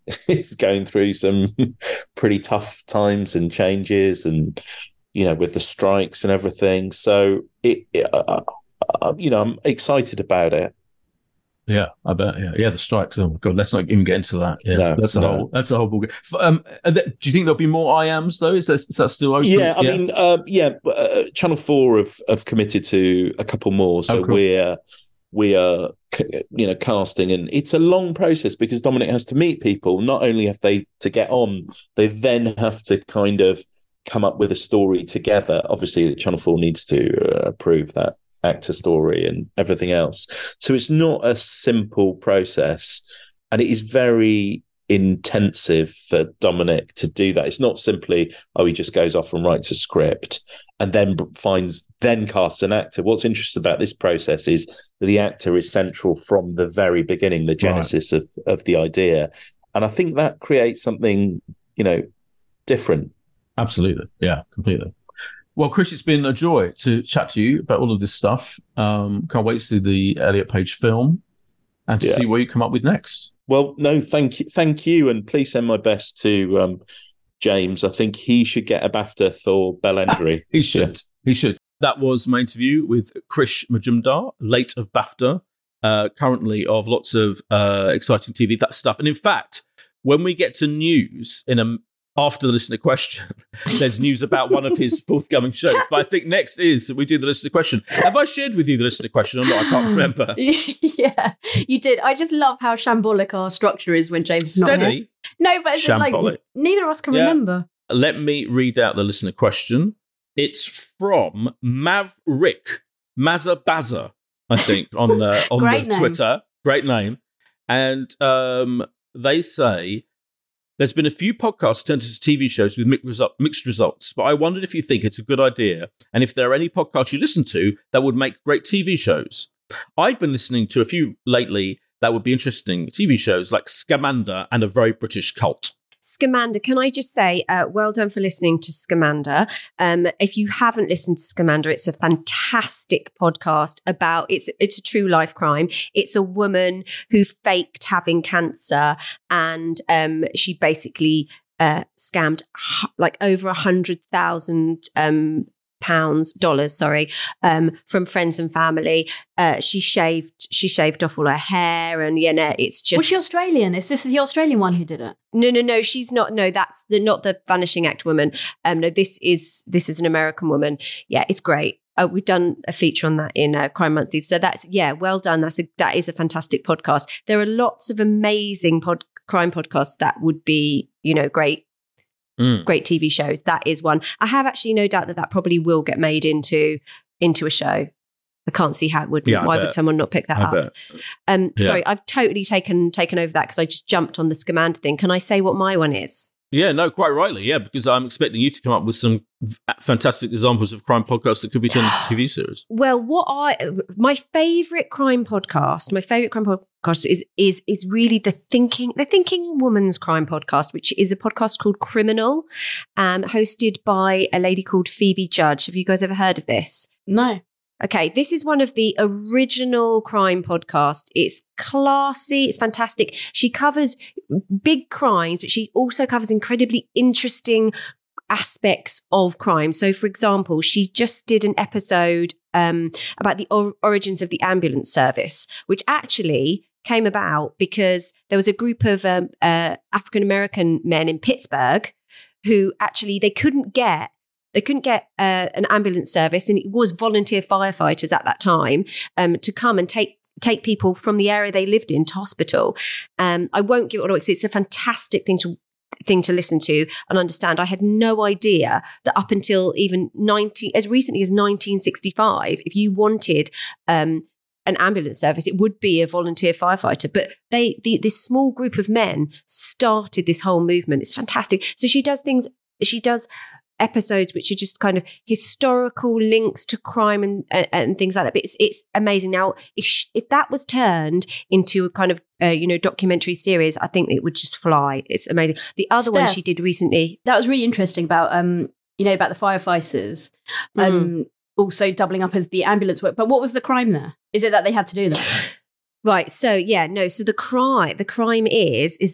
is going through some pretty tough times and changes, and you know, with the strikes and everything. So it, it uh, uh, you know, I'm excited about it. Yeah, I bet. Yeah, yeah. The strikes. Oh my god, let's not even get into that. Yeah, no, that's a no. whole. That's a whole ballgame. Um, do you think there'll be more I Ams though? Is that, is that still open? Yeah, I yeah. mean, uh, yeah. Uh, Channel Four have, have committed to a couple more, so oh, cool. we're we are you know casting, and it's a long process because Dominic has to meet people. Not only have they to get on, they then have to kind of come up with a story together. Obviously, Channel Four needs to uh, approve that actor story and everything else. So it's not a simple process, and it is very intensive for Dominic to do that. It's not simply, oh, he just goes off and writes a script and then finds, then casts an actor. What's interesting about this process is that the actor is central from the very beginning, the genesis right. of, of the idea. And I think that creates something, you know, different. Absolutely. Yeah, completely. Well, Chris, it's been a joy to chat to you about all of this stuff. Um, can't wait to see the Elliot Page film and to yeah. see what you come up with next. Well, no, thank you. Thank you. And please send my best to um, James. I think he should get a BAFTA for Bellendry. he should. Yeah. He should. That was my interview with Krish Majumdar, late of BAFTA, uh, currently of lots of uh, exciting T V that stuff. And in fact, when we get to news in a after the listener question, there's news about one of his forthcoming shows. But I think next is we do the listener question. Have I shared with you the listener question or not? I can't remember. Yeah, you did. I just love how shambolic our structure is when James is not Steady. here. No, but it's like neither of us can yeah. remember. Let me read out the listener question. It's from Maverick Mazabaza, I think, on the on the name. Twitter. Great name. And um, they say, there's been a few podcasts turned into T V shows with mixed results, but I wondered if you think it's a good idea and if there are any podcasts you listen to that would make great T V shows. I've been listening to a few lately that would be interesting T V shows like Scamander and A Very British Cult. Scamander, can I just say, uh, well done for listening to Scamander. Um, if you haven't listened to Scamander, it's a fantastic podcast about, it's it's a true life crime. It's a woman who faked having cancer and um, she basically uh, scammed h- like over a hundred thousand um pounds, dollars, sorry, um, from friends and family. Uh, she shaved, she shaved off all her hair, and you know, it's just. Was she Australian? Is this the Australian one who did it? No, no, no. She's not. No, that's the not the Vanishing Act woman. Um, no, this is this is an American woman. Yeah, it's great. Uh, we've done a feature on that in uh, Crime Monthly. So that's yeah, well done. That's a that is a fantastic podcast. There are lots of amazing pod, crime podcasts that would be, you know, great. Mm. Great T V shows. That is one. I have actually no doubt that that probably will get made into into a show. I can't see how it wouldn't. Yeah, Why bet. would someone not pick that I up? Bet. Um, yeah. Sorry, I've totally taken taken over that because I just jumped on the Scamander thing. Can I say what my one is? Yeah, no, quite rightly. Yeah, because I'm expecting you to come up with some fantastic examples of crime podcasts that could be turned into T V series. Well, what I my favorite crime podcast, my favorite crime podcast is is is really the thinking the Thinking Woman's Crime Podcast, which is a podcast called Criminal, um, hosted by a lady called Phoebe Judge. Have you guys ever heard of this? No. Okay, this is one of the original crime podcasts. It's classy, it's fantastic. She covers big crimes, but she also covers incredibly interesting aspects of crime. So, for example, she just did an episode um, about the or- origins of the ambulance service, which actually came about because there was a group of um, uh, African-American men in Pittsburgh who actually, they couldn't get They couldn't get uh, an ambulance service, and it was volunteer firefighters at that time um, to come and take take people from the area they lived in to hospital. Um, I won't give it all away because it's a fantastic thing to thing to listen to and understand. I had no idea that up until even nineteen, as recently as nineteen sixty-five, if you wanted um, an ambulance service, it would be a volunteer firefighter. But they, the, this small group of men started this whole movement. It's fantastic. So she does things. She does. episodes which are just kind of historical links to crime and, and and things like that. But it's it's amazing. Now, if sh- if that was turned into a kind of uh, you know documentary series, I think it would just fly. It's amazing. The other Steph, one she did recently, that was really interesting about um you know about the firefighters, um mm. also doubling up as the ambulance work. But what was the crime there? Is it that they had to do that? Right. So yeah, no. So the crime, the crime is is that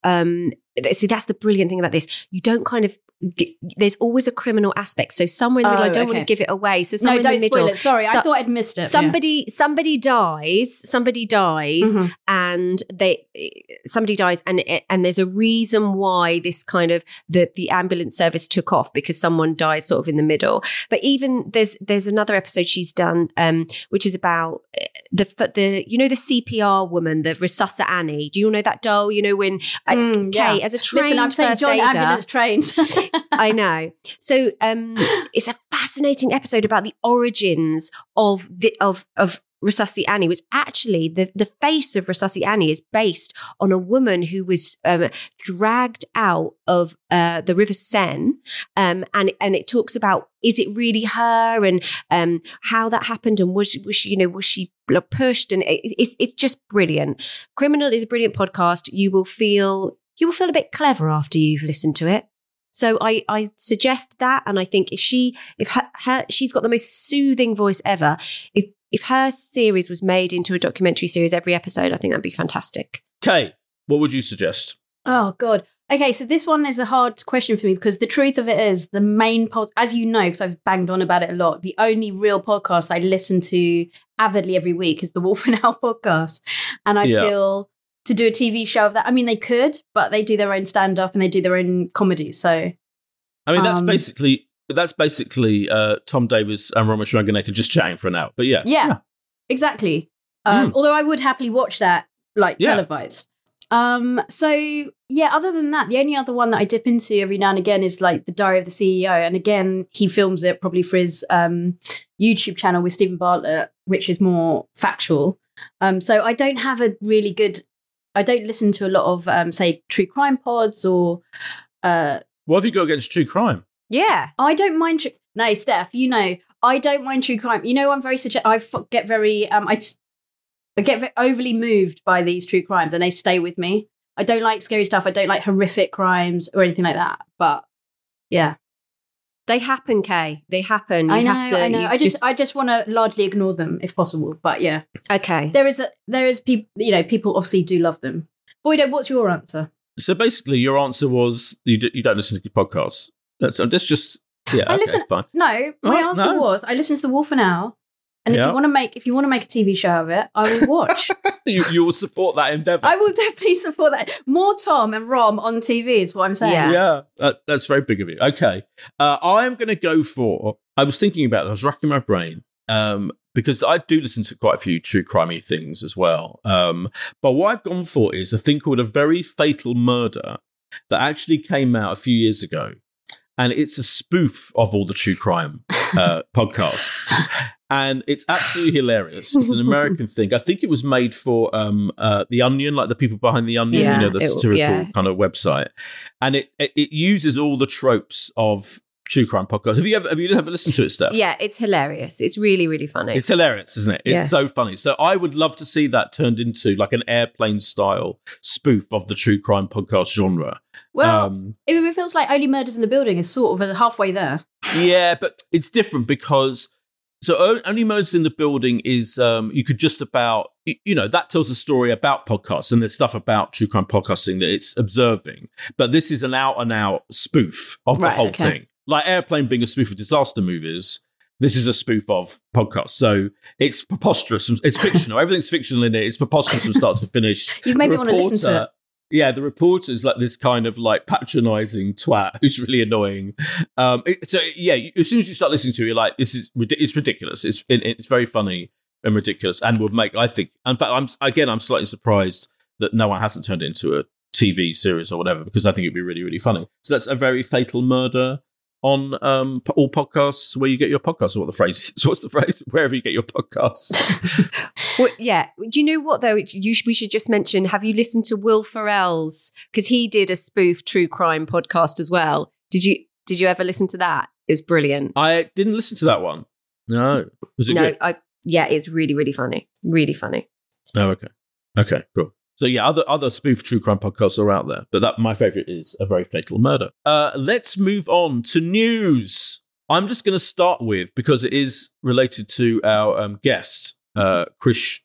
um, see, that's the brilliant thing about this. You don't kind of, there's always a criminal aspect. So somewhere in the middle, Oh, I don't okay. want to give it away. So somewhere No, don't in the middle, spoil it. Sorry, so- I thought I'd missed it. somebody somebody dies somebody dies Mhm. and they somebody dies and and there's a reason why this kind of the the ambulance service took off, because someone died sort of in the middle. But even there's there's another episode she's done um which is about the the you know the C P R woman, the Resuscita Annie. Do you know that doll? You know when uh, Mm, Kay, yeah. as a trained Listen, I'm saying first John aider, ambulance trained. I know. So um, it's a fascinating episode about the origins of the of of Resuscita Annie, which actually the, the face of Resuscita Annie is based on a woman who was um, dragged out of uh, the River Seine, um, and and it talks about, is it really her, and um, how that happened, and was she, was she, you know, was she pushed, and it, it's it's just brilliant. Criminal is a brilliant podcast. You will feel you will feel a bit clever after you've listened to it. So I, I suggest that, and I think if she, if her, her, she's got the most soothing voice ever. If if her series was made into a documentary series every episode, I think that'd be fantastic. Kay, what would you suggest? Oh, God. Okay, so this one is a hard question for me, because the truth of it is the main pod, as you know, because I've banged on about it a lot, the only real podcast I listen to avidly every week is the Wolf and Owl podcast. And I Yeah. feel to do a T V show of that, I mean, they could, but they do their own stand-up and they do their own comedy. So I mean, that's Um, basically that's basically uh, Tom Davis and Ramesh Ranganathan just chatting for an hour. But yeah, yeah, exactly. Um, Mm. Although I would happily watch that, like, Yeah. televised. Um, so yeah, other than that, the only other one that I dip into every now and again is like the Diary of the C E O. And again, he films it probably for his um, YouTube channel with Stephen Bartlett, which is more factual. Um, so I don't have a really good, I don't listen to a lot of, um, say, true crime pods or, uh, what have you got against true crime? Yeah. I don't mind. Tr- no, Steph, you know, I don't mind true crime. You know, I'm very, suggest- I f- get very, um, I, t- I get very overly moved by these true crimes and they stay with me. I don't like scary stuff. I don't like horrific crimes or anything like that. But yeah, They happen, Kay. They happen. You I know, have to, I know. you I just, I just want to largely ignore them if possible. But yeah, okay. there is a, there is people, you know, people obviously do love them. Boydo, what's your answer? So basically, your answer was you, d- you don't listen to podcasts. That's, that's just yeah. I okay, listen. fine. No, my Oh, answer no. was I listen to the Wolf and Owl. And if Yeah. you want to make, if you want to make a T V show of it, I will watch. you, you will support that endeavor. I will definitely support that. More Tom and Rom on T V is what I'm saying. Yeah. Yeah, that, that's very big of you. Okay. Uh, I'm going to go for, I was thinking about it, I was racking my brain, um, because I do listen to quite a few true crimey things as well. Um, but what I've gone for is a thing called A Very Fatal Murder that actually came out a few years ago. And it's a spoof of all the true crime uh, podcasts. And it's absolutely hilarious. It's an American thing. I think it was made for um, uh, The Onion, like the people behind The Onion, Yeah, you know, the it- satirical yeah. kind of website. And it, it it uses all the tropes of true crime podcasts. Have you ever have you ever listened to it, Steph? Yeah, it's hilarious. It's really, really funny. It's hilarious, isn't it? It's Yeah. so funny. So I would love to see that turned into like an airplane style spoof of the true crime podcast genre. Well, Um, it, it feels like Only Murders in the Building is sort of halfway there. Yeah, but it's different because so O- Only Murders in the Building is um, you could just about y- you know that tells a story about podcasts and there's stuff about true crime podcasting that it's observing, but this is an out and out spoof of the Right, whole okay. thing. Like Airplane being a spoof of disaster movies, this is a spoof of podcasts. So it's preposterous. It's fictional. Everything's fictional in it. It's preposterous from start to finish. You've made The me want to listen to reporter- it. Yeah, the reporter is like this kind of like patronizing twat who's really annoying. Um, it- so yeah, you- as soon as you start listening to it, you're like, this is rid- it's ridiculous. It's it, it's very funny and ridiculous, and would make I think. In fact, I'm again, I'm slightly surprised that no one hasn't turned it into a T V series or whatever, because I think it'd be really really funny. So that's A Very Fatal Murder on um, p- all podcasts where you get your podcasts. Or what the phrase is? What's the phrase? Wherever you get your podcasts. Well, yeah. Do you know what, though? You sh- we should just mention, have you listened to Will Ferrell's? Because he did a spoof true crime podcast as well. Did you Did you ever listen to that? It was brilliant. I didn't listen to that one. No, was it no, good? I yeah, it's really, really funny. Really funny. Oh, okay. Okay, cool. So yeah, other other spoof true crime podcasts are out there, but that my favorite is A Very Fatal Murder. Uh, let's move on to news. I'm just going to start with, because it is related to our um, guest, uh, Krish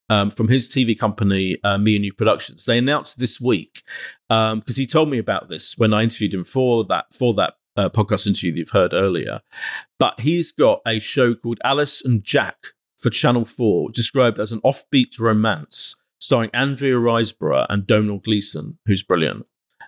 um, from his T V company, uh, Me and You Productions. They announced this week, because um, he told me about this when I interviewed him for that for that uh, podcast interview that you've heard earlier. But he's got a show called Alice and Jack for Channel four, described as an offbeat romance starring Andrea Riseborough and Domhnall Gleeson, who's brilliant.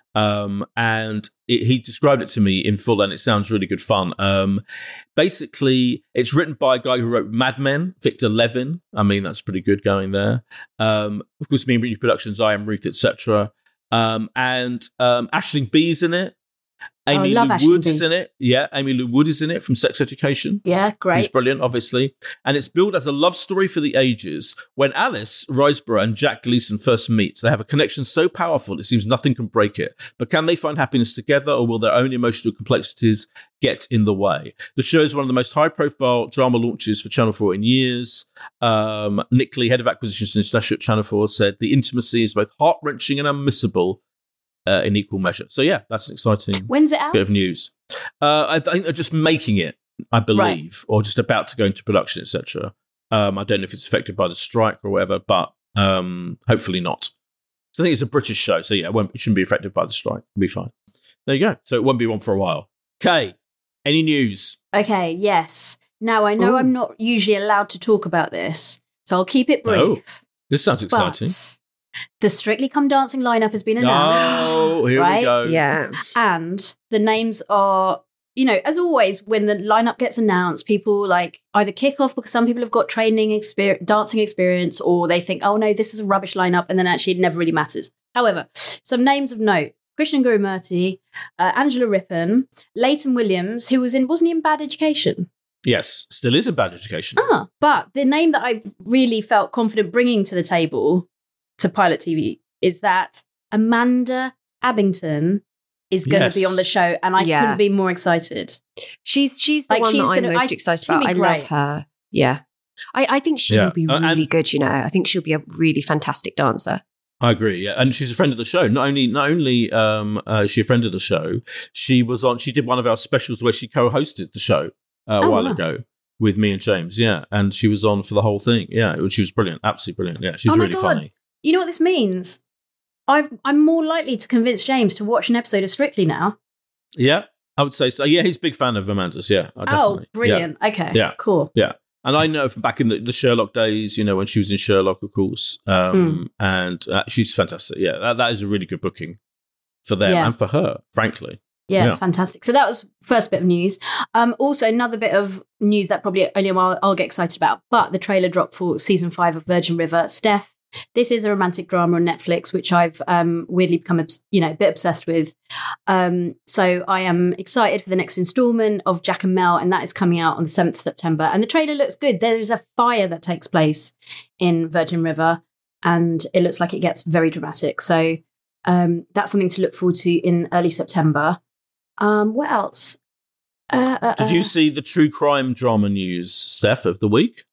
Um, and it, he described it to me in full, and it sounds really good fun. Um, basically, it's written by a guy who wrote Mad Men, Victor Levin. I mean, that's pretty good going there. Um, of course, Me and You Productions, I Am Ruth, et cetera. Um, and um, Aisling Bea's in it. Amy oh, Lou Wood is in it. Yeah, Amy Lou Wood is in it from Sex Education. Yeah, great. Who's brilliant, obviously. And it's billed as a love story for the ages. When Alice Riseborough and Jack Gleeson first meet, they have a connection so powerful it seems nothing can break it. But can they find happiness together, or will their own emotional complexities get in the way? The show is one of the most high-profile drama launches for Channel four in years. Um, Nick Lee, head of acquisitions and international at Channel four, said the intimacy is both heart-wrenching and unmissable. Uh, in equal measure. So yeah, that's an exciting When's it out? bit of news. Uh, I think they're just making it, I believe, right. or just about to go into production, et cetera. Um, I don't know if it's affected by the strike or whatever, but um, hopefully not. So I think it's a British show, so yeah, it, won't, it shouldn't be affected by the strike. It'll be fine. There you go. So it won't be one for a while. Okay, any news? Okay, yes. Now, I know Ooh. I'm not usually allowed to talk about this, so I'll keep it brief. Oh, this sounds exciting. But the Strictly Come Dancing lineup has been announced. Oh, here right? we go. Yeah. And the names are, you know, as always, when the lineup gets announced, people like either kick off because some people have got training experience, dancing experience, or they think, oh no, this is a rubbish lineup, and then actually it never really matters. However, some names of note: Krishnan Gurumurthy, uh, Angela Rippon, Leighton Williams, who was in, wasn't he in Bad Education? Yes, still is in Bad Education. Ah, but the name that I really felt confident bringing to the table to Pilot T V is that Amanda Abington is going to Yes. be on the show, and I Yeah. couldn't be more excited. She's she's the Like, one she's that I'm gonna- most I- excited she'll about. be I great. love her. Yeah. I, I think she Yeah. will be Uh, and- really good, you know. I think she'll be a really fantastic dancer. I agree, yeah, and she's a friend of the show. Not only, not only um, uh, is she a friend of the show, she was on. She did one of our specials where she co-hosted the show uh, a Oh, while wow. ago with me and James. Yeah, and she was on for the whole thing. Yeah, it was- she was brilliant, absolutely brilliant. Yeah, she's Oh my really God. funny. You know what this means? I've, I'm more likely to convince James to watch an episode of Strictly now. Yeah, I would say so. Yeah, he's a big fan of Amanda's. Yeah, uh, definitely. Oh, brilliant. Okay, Yeah. cool. Yeah. And I know from back in the, the Sherlock days, you know, when she was in Sherlock, of course, um, and uh, she's fantastic. Yeah, that, that is a really good booking for them Yeah. and for her, frankly. Yeah, it's Yeah. fantastic. So that was first bit of news. Um, also, another bit of news that probably only I'll, I'll get excited about, but the trailer dropped for season five of Virgin River. Steph, this is a romantic drama on Netflix, which I've um, weirdly become, obs- you know, a bit obsessed with. Um, so I am excited for the next installment of Jack and Mel, and that is coming out on the seventh of September. And the trailer looks good. There is a fire that takes place in Virgin River, and it looks like it gets very dramatic. So um, that's something to look forward to in early September. Um, what else? Uh, uh, Did you uh, see the true crime drama news, Steph, of the week?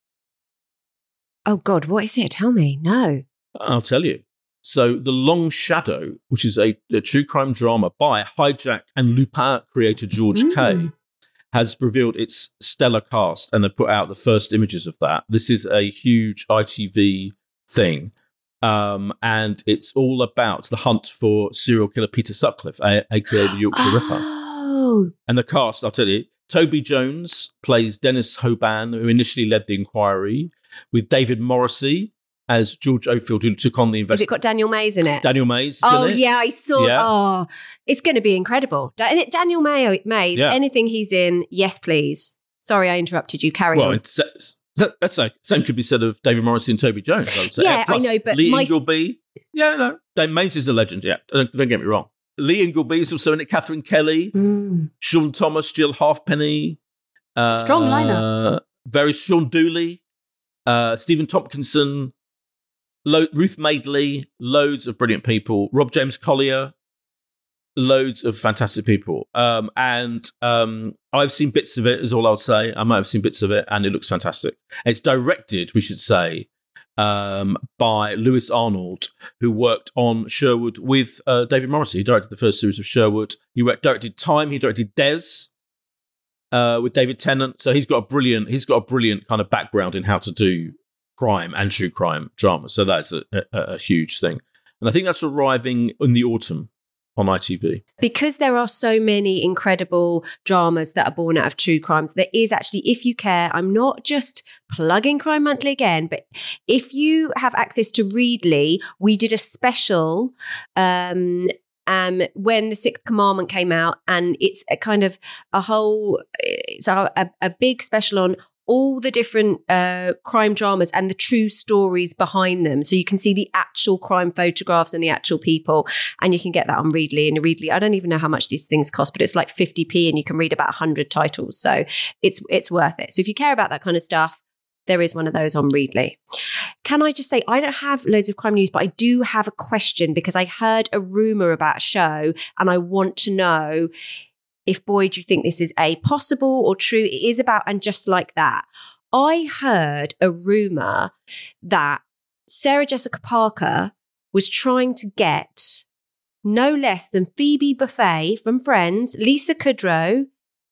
Oh, God, what is it? Tell me. No. I'll tell you. So, The Long Shadow, which is a, a true crime drama by Hijack and Lupin creator George Mm. Kay, has revealed its stellar cast, and they put out the first images of that. This is a huge I T V thing, um, and it's all about the hunt for serial killer Peter Sutcliffe, a- aka the Yorkshire Ripper. Oh. And the cast, I'll tell you, Toby Jones plays Dennis Hoban, who initially led the inquiry, with David Morrissey as George Ofield, who took on the Has it investigation. got Daniel Mays in it? Daniel Mays is Oh, in it. yeah, I saw. Yeah. Oh, it's going to be incredible. Da- and it- Daniel May- Mays, Yeah. anything he's in, yes, please. Sorry, I interrupted you. Carry Well, on. it's, it's, that's like same could be said of David Morrissey and Toby Jones. I would say. Yeah, I Plus, know, but Lee my- Ingleby. Yeah, no, Dave Mays is a legend. Yeah, don't, don't get me wrong. Lee Ingleby is also in it. Catherine Kelly, Mm. Sean Thomas, Jill Halfpenny. Uh, Strong lineup. Very Sean Dooley, uh, Stephen Tompkinson, Lo- Ruth Madeley, loads of brilliant people. Rob James Collier, loads of fantastic people. Um, and um, I've seen bits of it, is all I'll say. I might have seen bits of it, and it looks fantastic. It's directed, we should say, um, by Lewis Arnold, who worked on Sherwood with uh, David Morrissey. He directed the first series of Sherwood. He worked, directed Time. He directed Des uh, with David Tennant. So he's got a brilliant, he's got a brilliant kind of background in how to do crime and true crime drama. So that's a, a, a huge thing. And I think that's arriving in the autumn on I T V. Because there are so many incredible dramas that are born out of true crimes, there is actually, if you care, I'm not just plugging Crime Monthly again, but if you have access to Readly, we did a special um, um, when The Sixth Commandment came out, and it's a kind of a whole, it's a, a, a big special on all the different uh, crime dramas and the true stories behind them. So you can see the actual crime photographs and the actual people, and you can get that on Readly. And Readly, I don't even know how much these things cost, but it's like fifty p and you can read about one hundred titles. So it's it's worth it. So if you care about that kind of stuff, there is one of those on Readly. Can I just say, I don't have loads of crime news, but I do have a question because I heard a rumour about a show and I want to know if, Boyd, you think this is A, possible or true. It is about And Just Like That. I heard a rumour that Sarah Jessica Parker was trying to get no less than Phoebe Buffay from Friends, Lisa Kudrow,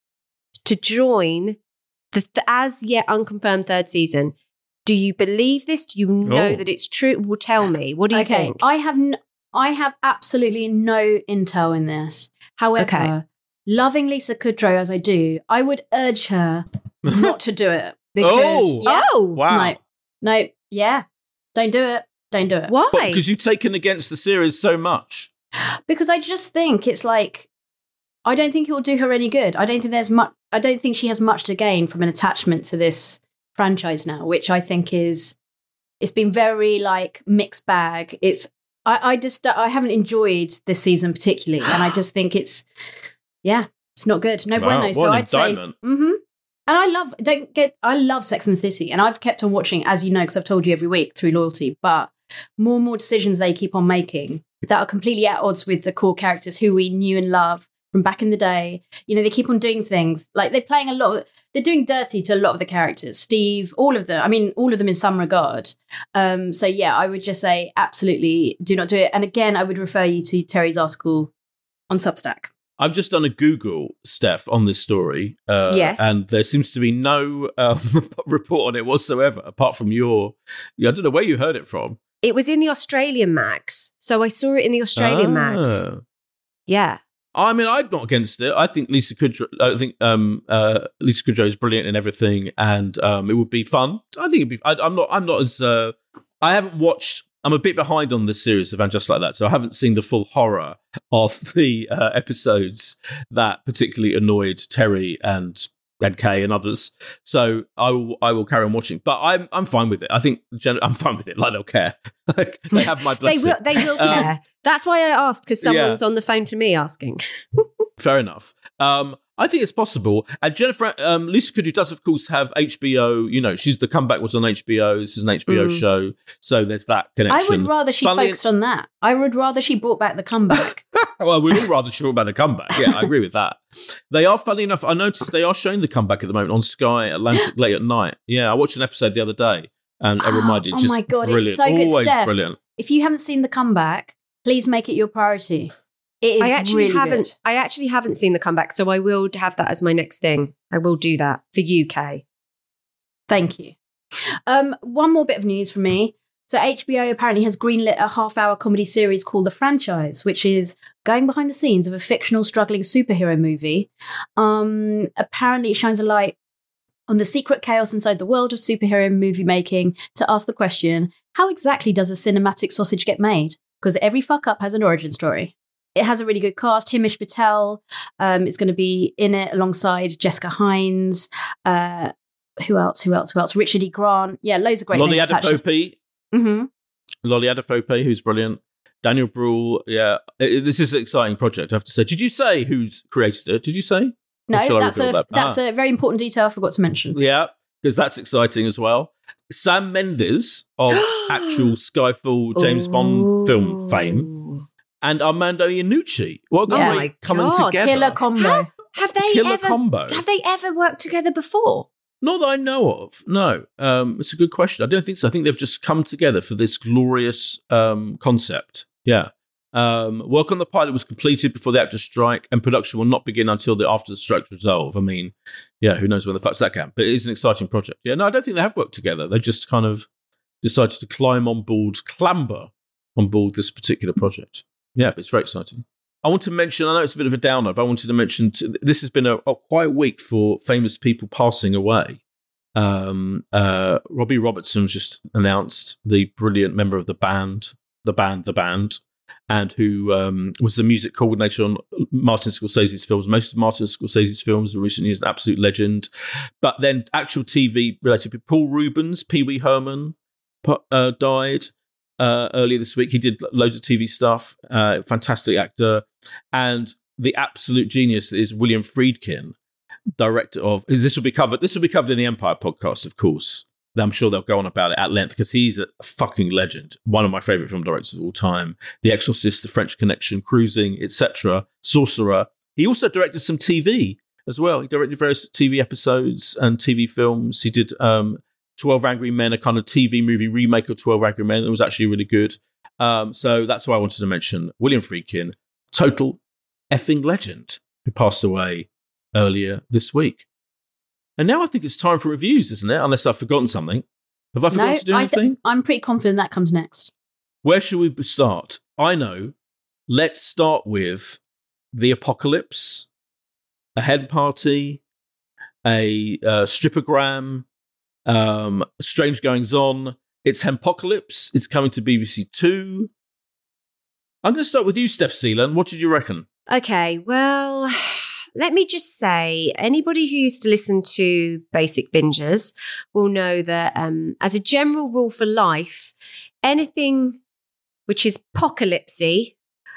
to join the th- as yet unconfirmed third season. Do you believe this? Do you know Oh. that it's true? Well, tell me. What do you okay, think? I have n- I have absolutely no intel in this. However, Okay. loving Lisa Kudrow as I do, I would urge her not to do it because Oh. yeah, oh, Wow. no, no, yeah, don't do it, don't do it. why? But because you've taken against the series so much. Because I just think it's like, I don't think it will do her any good. I don't think there's much. I don't think she has much to gain from an attachment to this franchise now, which I think is, it's been very like mixed bag. It's, I, I just, I haven't enjoyed this season particularly, and I just think it's, yeah, it's not good. No Wow, bueno. what So an I'd say, indictment. mm-hmm. And I love, don't get, I love Sex and the City, and I've kept on watching, as you know, because I've told you every week through loyalty. But more and more decisions they keep on making that are completely at odds with the core characters who we knew and love from back in the day. You know, they keep on doing things like they're playing a lot of, they're doing dirty to a lot of the characters. Steve, all of them. I mean, all of them in some regard. Um, so yeah, I would just say absolutely do not do it. And again, I would refer you to Terry's article on Substack. I've just done a Google, Steph, on this story. Uh, Yes. And there seems to be no um, report on it whatsoever, apart from your, I don't know where you heard it from. It was in the Australian Max. So I saw it in the Australian Max. Ah. Yeah. I mean, I'm not against it. I think Lisa Kudrow, I think um, uh, Lisa Kudrow is brilliant in everything, and um, it would be fun. I think it'd be. I, I'm not. I'm not as. Uh, I haven't watched. I'm a bit behind on this series of And Just Like That, so I haven't seen the full horror of the uh, episodes that particularly annoyed Terry and Ed Kay and others. So I will. I will carry on watching, but I'm. I'm fine with it. I think gen- I'm fine with it. Like they'll care. Like, they have my They blessing. will, they will Um, care. That's why I asked, because yeah. someone's on the phone to me asking. Fair enough. Um, I think it's possible. And Jennifer, um, Lisa Kudrow does, of course, have H B O. You know, she's the comeback was on H B O. This is an H B O Mm. show, so there's that connection. I would rather she Funnily- focused on that. I would rather she brought back the comeback. Well, we're all rather sure about the comeback. Yeah, I agree with that. They are, funny enough, I noticed they are showing the comeback at the moment on Sky Atlantic late at night. Yeah, I watched an episode the other day, and it reminded. Oh just my God, brilliant. it's so good, Always Steph. brilliant. If you haven't seen the comeback, please make it your priority. It is I actually really haven't. good. I actually haven't seen the comeback, so I will have that as my next thing. I will do that for U K. Thank you. Um, one more bit of news from me. So H B O apparently has greenlit a half-hour comedy series called The Franchise, which is going behind the scenes of a fictional struggling superhero movie. Um, apparently it shines a light on the secret chaos inside the world of superhero movie making to ask the question, how exactly does a cinematic sausage get made? Because every fuck-up has an origin story. It has a really good cast. Himish Patel um, is going to be in it alongside Jessica Hines. Uh, who else? Who else? Who else? Richard E. Grant. Yeah, loads of great Lolly names attached. Adefope, Mm-hmm. Lolly Adefope, who's brilliant. Daniel Bruhl. Yeah, It- this is an exciting project, I have to say. Did you say who's created it? Did you say? No, Or shall I that's a reveal that? that's Ah. a very important detail I forgot to mention. Yeah, because that's exciting as well. Sam Mendes of actual Skyfall James Bond film fame, and Armando Iannucci. What a Yeah. great Oh my coming God, together. Killer combo. How have they Killer ever? combo. Have they ever worked together before? Not that I know of. No, um, it's a good question. I don't think so. I think they've just come together for this glorious um, concept. Yeah. Um, work on the pilot was completed before the actors' strike, and production will not begin until the after the strike resolve. I mean, yeah, who knows when the fuck's that can? But it is an exciting project. Yeah, no, I don't think they have worked together. They just kind of decided to climb on board, clamber on board this particular project. Yeah, it's very exciting. I want to mention, I know it's a bit of a downer, but I wanted to mention, t- this has been a, a quiet week for famous people passing away. Um, uh, Robbie Robertson just announced, the brilliant member of the band, the band, the band, and who um, was the music coordinator on Martin Scorsese's films. Most of Martin Scorsese's films were recently an absolute legend. But then actual T V related people, Paul Rubens, Pee Wee Herman, uh, died. Uh, earlier this week. He did loads of T V stuff, uh, fantastic actor. And the absolute genius is William Friedkin, director of, this will be covered, this will be covered in the Empire podcast, of course. I'm sure they'll go on about it at length because he's a fucking legend. One of my favourite film directors of all time. The Exorcist, The French Connection, Cruising, et cetera. Sorcerer. He also directed some T V as well. He directed various T V episodes and T V films. He did um, twelve Angry Men, a kind of T V movie remake of twelve Angry Men that was actually really good. Um, so that's why I wanted to mention William Friedkin, total effing legend, who passed away earlier this week. And now I think it's time for reviews, isn't it? Unless I've forgotten something. Have I forgotten no, to do I anything? th- I'm pretty confident that comes next. Where should we start? I know. Let's start with the apocalypse, a hen party, a uh, stripogram, um, strange goings on. It's Hempocalypse. It's coming to B B C Two. I'm going to start with you, Steph Seelan. What did you reckon? Okay, well, let me just say, anybody who used to listen to Basic Bingers will know that um, as a general rule for life, anything which is apocalypsy,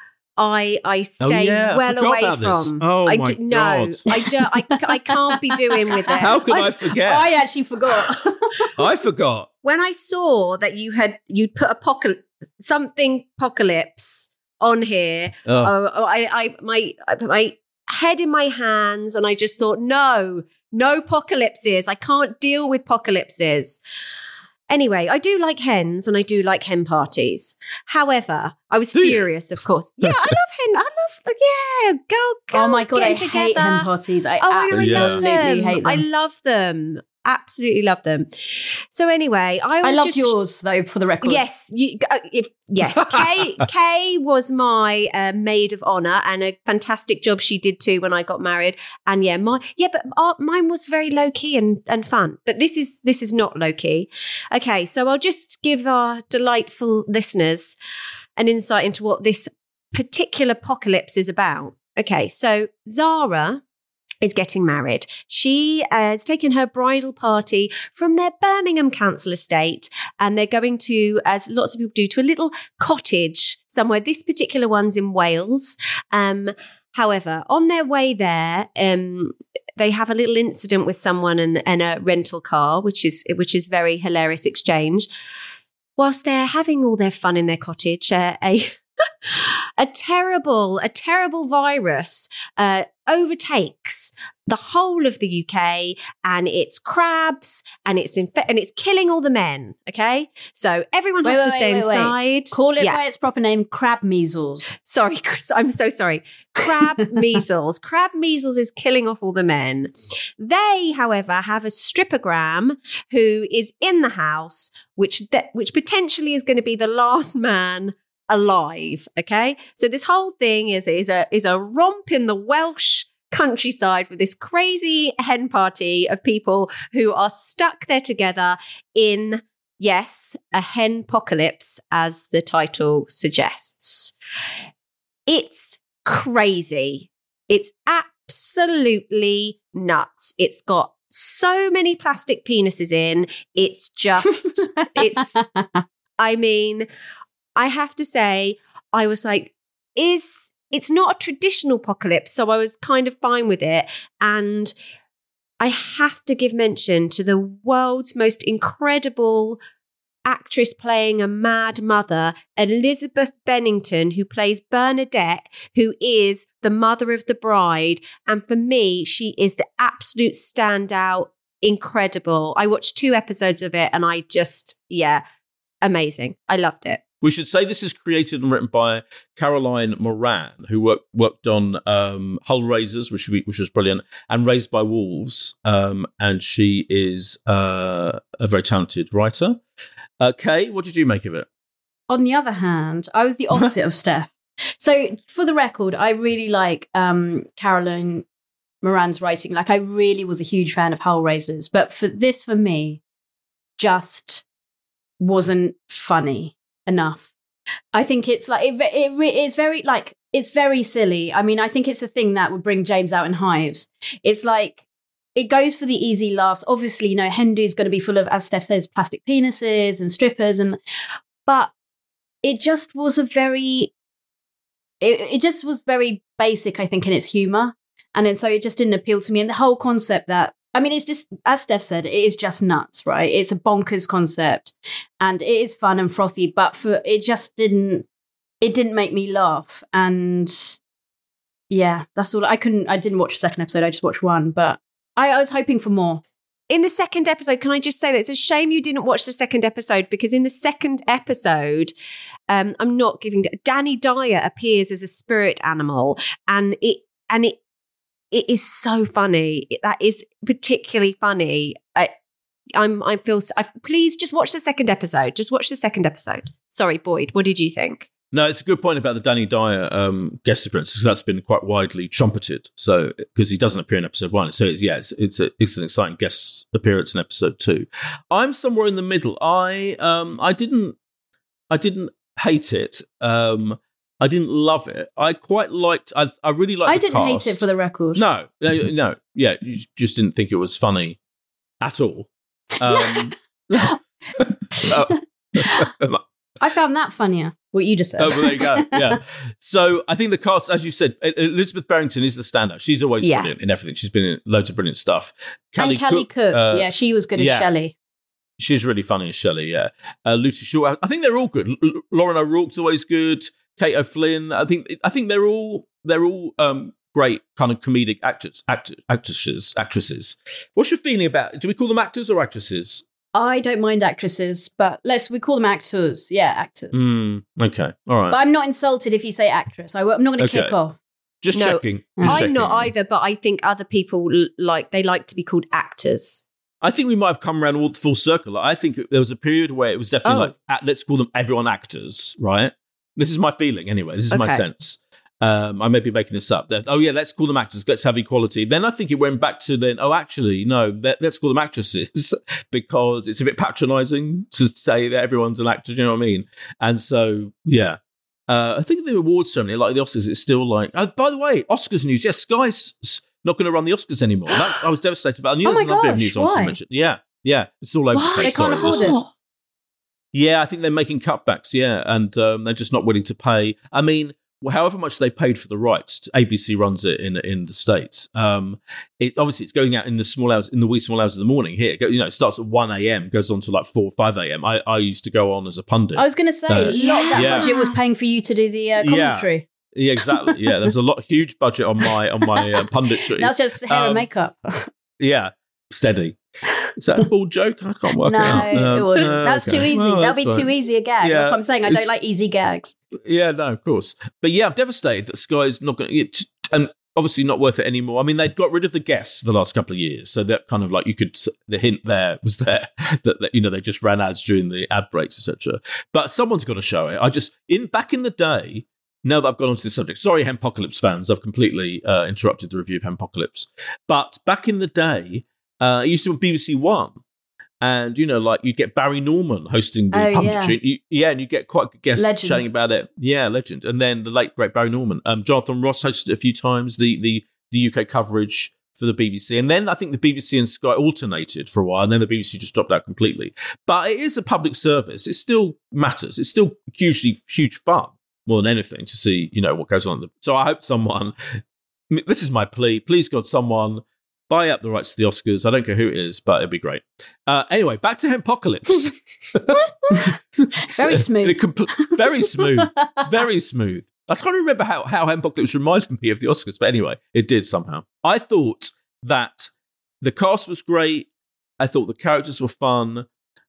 I I stay oh, yeah, well I away about from. This. Oh I my do, God. No, I don't. I, I can't be doing with it. How could I, I forget? I actually forgot. I forgot. When I saw that you had you'd put apocalypse something apocalypse on here, Oh. oh, I, I my my head in my hands, and I just thought, no, no apocalypses. I can't deal with apocalypses. Anyway, I do like hens and I do like hen parties. However, I was Do you? furious, of course. Yeah, I love hen. I love the yeah, girl, girls Oh my God, I getting together. hate hen parties. I Oh, I really absolutely love them. hate them. I love them. Absolutely love them. So anyway, I, I was loved just, yours, though, for the record. Yes, you, uh, if, yes. Kay, Kay was my uh, maid of honor, and a fantastic job she did too when I got married. And yeah, my yeah, but our, mine was very low key and, and fun. But this is this is not low key. Okay, so I'll just give our delightful listeners an insight into what this particular apocalypse is about. Okay, so Zara is getting married. She uh, has taken her bridal party from their Birmingham council estate, and they're going to, as lots of people do, to a little cottage somewhere. This particular one's in Wales. Um, however, on their way there, um, they have a little incident with someone and, and a rental car, which is which is very hilarious exchange. Whilst they're having all their fun in their cottage, uh, a a terrible, a terrible virus uh, overtakes the whole of the U K, and it's crabs, and it's infe- and it's killing all the men. Okay, so everyone Wait, has wait, to stay wait, wait, inside. wait. Call it Yeah. by its proper name, crab measles. Sorry, Chris, I'm so sorry. Crab measles. Crab measles is killing off all the men. They, however, have a stripogram who is in the house, which th- which potentially is going to be the last man alive. Okay, so this whole thing is is a is a romp in the Welsh countryside with this crazy hen party of people who are stuck there together in, yes, a hen apocalypse, as the title suggests. It's crazy. It's absolutely nuts. It's got so many plastic penises in. It's just, it's, I mean, I have to say, I was like, is, it's not a traditional apocalypse, so I was kind of fine with it. And I have to give mention to the world's most incredible actress playing a mad mother, Elizabeth Bennington, who plays Bernadette, who is the mother of the bride. And for me, she is the absolute standout, incredible. I watched two episodes of it and I just, yeah, amazing. I loved it. We should say this is created and written by Caroline Moran, who worked worked on um, Hull Raisers, which we, which was brilliant, and Raised by Wolves. Um, and she is uh, a very talented writer. Uh, Kay, what did you make of it? On the other hand, I was the opposite of Steph. So, for the record, I really like um, Caroline Moran's writing. Like, I really was a huge fan of Hull Raisers, but for this, for me, just wasn't funny enough. I think it's like it, it, it is very like it's very silly. I mean, I think it's the thing that would bring James out in hives. It's like it goes for the easy laughs. Obviously, you know, Hendu's going to be full of, as Steph says, plastic penises and strippers, and but it just was a very it, it just was very basic, I think, in its humor, and then so it just didn't appeal to me. And the whole concept that I mean, it's just, as Steph said, it is just nuts, right? It's a bonkers concept and it is fun and frothy, but for it just didn't, it didn't make me laugh. And yeah, that's all. I couldn't, I didn't watch the second episode. I just watched one, but I, I was hoping for more. In the second episode, can I just say that it's a shame you didn't watch the second episode, because in the second episode, um, I'm not giving, Danny Dyer appears as a spirit animal, and it, and it, It is so funny. That is particularly funny. I, I'm. I feel. I, please just watch the second episode. Just watch the second episode. Sorry, Boyd. What did you think? No, it's a good point about the Danny Dyer um, guest appearance, because that's been quite widely trumpeted. So because he doesn't appear in episode one, so it's, yeah, it's it's, a, it's an exciting guest appearance in episode two. I'm somewhere in the middle. I um I didn't I didn't hate it. Um, I didn't love it. I quite liked. I I really liked. I the didn't cast. hate it for the record. No, no, no. Yeah, you just didn't think it was funny at all. Um, uh, I found that funnier. What you just said. Oh, well, there you go. Yeah. So I think the cast, as you said, Elizabeth Barrington is the standout. She's always Yeah. brilliant in everything. She's been in loads of brilliant stuff. And Callie Cook, uh, yeah, she was good as yeah. Shelley. She's really funny as Shelley, yeah. Uh, Lucy Shaw, I think they're all good. L- Lauren O'Rourke's always good. Kate O'Flynn, I think I think they're all they're all um, great kind of comedic actors, actors, actresses, actresses. What's your feeling about? Do we call them actors or actresses? I don't mind actresses, but let's we call them actors. Yeah, actors. Mm, okay, all right. But I'm not insulted if you say actress. I, am not going to Okay. kick off. Just No, checking. Just I'm checking. not either, but I think other people l- like they like to be called actors. I think we might have come around all full circle. I think there was a period where it was definitely Oh. like, act- let's call them everyone actors, right? This is my feeling anyway. This is my Okay. sense. Um, I may be making this up. That, oh, yeah, let's call them actors. Let's have equality. Then I think it went back to then, oh, actually, no, let, let's call them actresses because it's a bit patronizing to say that everyone's an actor. Do you know what I mean? And so, yeah. Uh, I think the awards ceremony, like the Oscars, it's still like, oh, by the way, Oscars news. Yes, Sky's s- not going to run the Oscars another. That, I was devastated about. I knew Oh there was my another bit of gosh, news I wanted to why? mention. Yeah, yeah, it's all over Why? the They place. can't Sorry, afford listen. it. Yeah, I think they're making cutbacks, yeah, and um, they're just not willing to pay. I mean, well, however much they paid for the rights, A B C runs it in in the States. Um, it obviously it's going out in the small hours, in the wee small hours of the morning. Here, you know, it starts at one a.m., goes on to like four or five a.m. I, I used to go on as a pundit. I was going to say, Uh, a lot of that yeah. budget was paying for you to do the uh, Yeah. commentary. Yeah, exactly. Yeah, there's a lot huge budget on my on my uh, punditry. That's just hair and Um, makeup. Yeah, steady. Is that a bald joke? I can't work No, it out. it Um, wasn't. uh, That's okay. too easy. Well, That'll be that's too fine. easy a gag. Yeah, That's what I'm saying. I don't it's- like easy gags. Yeah, no, of course. But yeah, I'm devastated that Sky's not going to, and obviously not worth it anymore. I mean, they got rid of the guests the last couple of years. So that kind of like, you could, the hint there was there that, that you know, they just ran ads during the ad breaks, et cetera. But someone's got to show it. I just, in back in the day, now that I've gone on to this subject, sorry, Hempocalypse fans, I've completely uh, interrupted the review of Hempocalypse. But back in the day, uh, it used to be on B B C One. And, you know, like you get Barry Norman hosting the Oh, punditry. You, yeah, and you get quite good guests Legend. chatting about it. Yeah, legend. And then the late, great Barry Norman. Um, Jonathan Ross hosted it a few times, the, the, the U K coverage for the B B C. And then I think the B B C and Sky alternated for a while, and then the B B C just dropped out completely. But it is a public service. It still matters. It's still hugely, huge fun, more than anything, to see, you know, what goes on. So I hope someone, I mean, this is my plea, please God, someone buy up the rights to the Oscars. I don't care who it is, but it'd be great. Uh, anyway, back to Hempocalypse. Very smooth. Compl- very smooth. Very smooth. I can't remember how, how Hempocalypse reminded me of the Oscars, but anyway, it did somehow. I thought that the cast was great. I thought the characters were fun.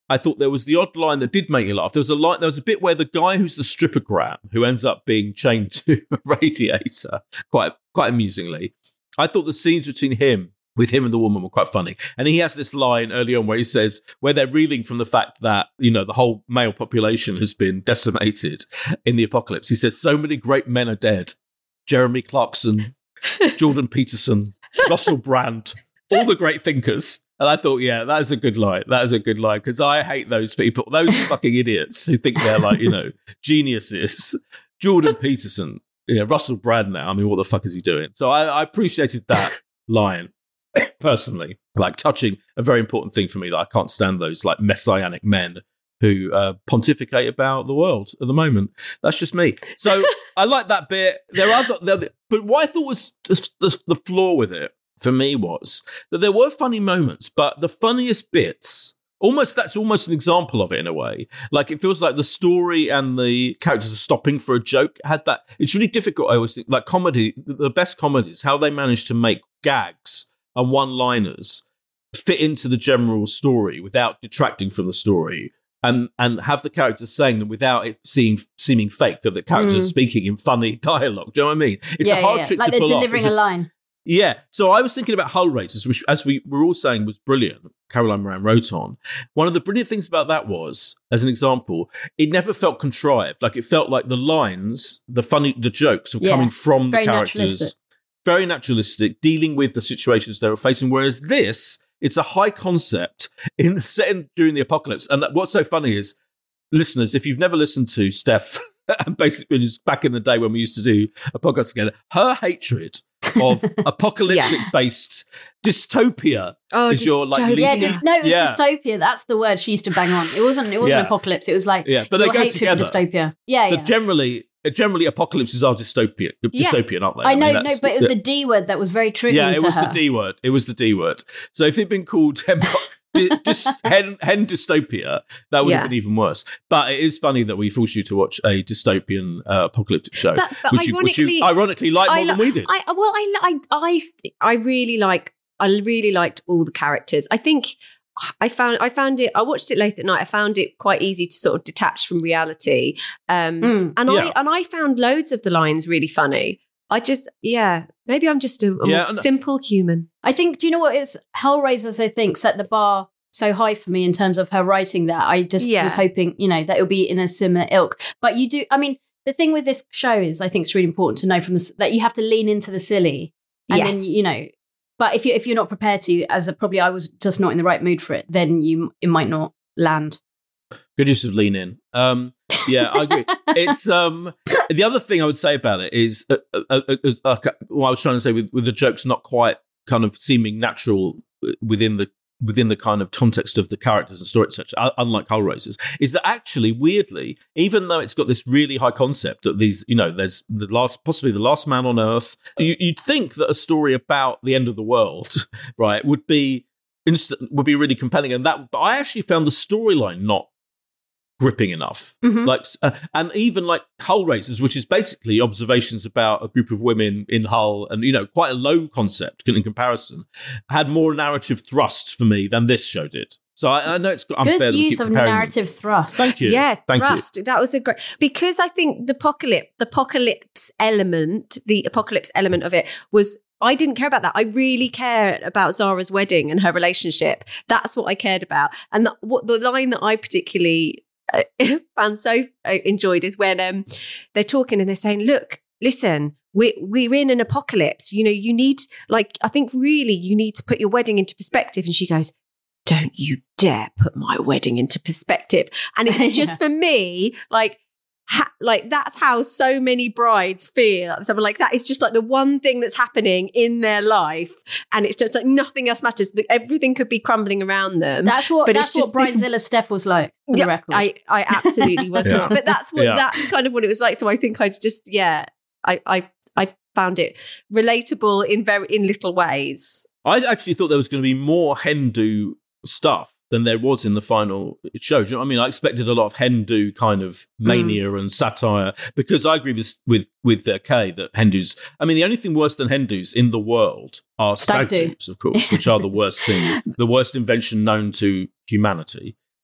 I thought there was the odd line that did make me laugh. There was a line, there was a bit where the guy who's the strippogram, who ends up being chained to a radiator, quite quite amusingly. I thought the scenes between him, with him and the woman, were quite funny. And he has this line early on where he says, where they're reeling from the fact that, you know, the whole male population has been decimated in the apocalypse. He says, so many great men are dead. Jeremy Clarkson, Jordan Peterson, Russell Brand, all the great thinkers. And I thought, yeah, that is a good line. That is a good line, because I hate those people, those fucking idiots who think they're like, you know, geniuses. Jordan Peterson, you know, Russell Brand now. I mean, what the fuck is he doing? So I, I appreciated that line personally, like touching a very important thing for me, that I can't stand those like messianic men who uh, pontificate about the world at the moment. That's just me. So I like that bit. There are, there, but what I thought was the, the, the flaw with it for me was that there were funny moments, but the funniest bits, almost that's almost an example of it in a way. Like it feels like the story and the characters are stopping for a joke. Had that. It's really difficult. I always think like comedy, the best comedies, how they manage to make gags and one-liners fit into the general story without detracting from the story. And and have the characters saying them without it seeming seeming fake, that the characters mm. are speaking in funny dialogue. Do you know what I mean? It's yeah, a hard yeah, trick like to pull off. Like they're delivering a line. Yeah. So I was thinking about Hull Races, which, as we were all saying, was brilliant. Caroline Moran wrote on. One of the brilliant things about that was, as an example, it never felt contrived. Like it felt like the lines, the funny, the jokes were yeah, coming from the characters. Naturalistic. Very naturalistic, dealing with the situations they were facing. Whereas this, it's a high concept in the setting during the apocalypse. And what's so funny is, listeners, if you've never listened to Steph, basically just back in the day when we used to do a podcast together, her hatred of apocalyptic-based yeah. dystopia oh, is dystopia. your like. Yeah, dis- no, it was yeah. dystopia. That's the word she used to bang on. It wasn't. It wasn't yeah. apocalypse. It was like yeah, but they your go hatred together. For dystopia. Yeah, but yeah. generally. Generally, apocalypses are dystopia, yeah. dystopian, aren't they? I know, I mean, no, but it was the D word that was very triggering yeah, it to was her. the D word. It was the D word. So if it'd been called hen, dis, hen, hen dystopia, that would yeah. have been even worse. But it is funny that we forced you to watch a dystopian uh, apocalyptic show, but, but which, ironically, you, which you ironically like more I, than we did. I, well, I, I, I, I really like. I really liked all the characters. I think. I found I found it. I watched it late at night. I found it quite easy to sort of detach from reality, um, mm, and yeah. I and I found loads of the lines really funny. I just, yeah, maybe I'm just a, a yeah, simple human. I think. Do you know what? It's Hellraisers. I think set the bar so high for me in terms of her writing that I just yeah. was hoping, you know, that it'll be in a similar ilk. But you do. I mean, the thing with this show is, I think it's really important to know from this, that you have to lean into the silly, and yes. then you know. But if you if you're not prepared to, as a, probably I was just not in the right mood for it, then you it might not land. Good use of lean in. Um, yeah, I agree. It's um, the other thing I would say about it is, uh, uh, uh, uh, what I was trying to say with, with the jokes not quite kind of seeming natural within the within the kind of context of the characters and story, et cetera, unlike Hull Races, is that actually, weirdly, even though it's got this really high concept that these, you know, there's the last, possibly the last man on Earth, you, you'd think that a story about the end of the world, right, would be instant, would be really compelling, and that. But I actually found the storyline not gripping enough. Mm-hmm. Like, uh, and even like Hull Races, which is basically observations about a group of women in Hull, and you know, quite a low concept in comparison, had more narrative thrust for me than this show did. So I, I know it's unfair. Good use to keep of narrative them. thrust. Thank you. Yeah, Thank thrust. You. That was a great, because I think the apocalypse, the apocalypse element, the apocalypse element of it was. I didn't care about that. I really cared about Zara's wedding and her relationship. That's what I cared about. And the, what the line that I particularly uh, found so uh, enjoyed is when um, they're talking and they're saying, "Look, listen, we're we're in an apocalypse. You know, you need like I think really you need to put your wedding into perspective." And she goes, "Don't you dare put my wedding into perspective." And it's just yeah. for me, like. Ha- like that's how so many brides feel. So like that is just like the one thing that's happening in their life, and it's just like nothing else matters. Everything could be crumbling around them. That's what. But that's it's just what Bridezilla Steph was like. For yeah, the record, I, I absolutely was yeah. not. But that's what. Yeah. That's kind of what it was like. So I think I just yeah. I I I found it relatable in very in little ways. I actually thought there was going to be more Hindu stuff than there was in the final show. Do you know what I mean? I expected a lot of Hindu kind of mania mm. and satire, because I agree with with, with uh, Kay that Hindus, I mean, the only thing worse than Hindus in the world are stag do's, of course, which are the worst thing, the worst invention known to humanity.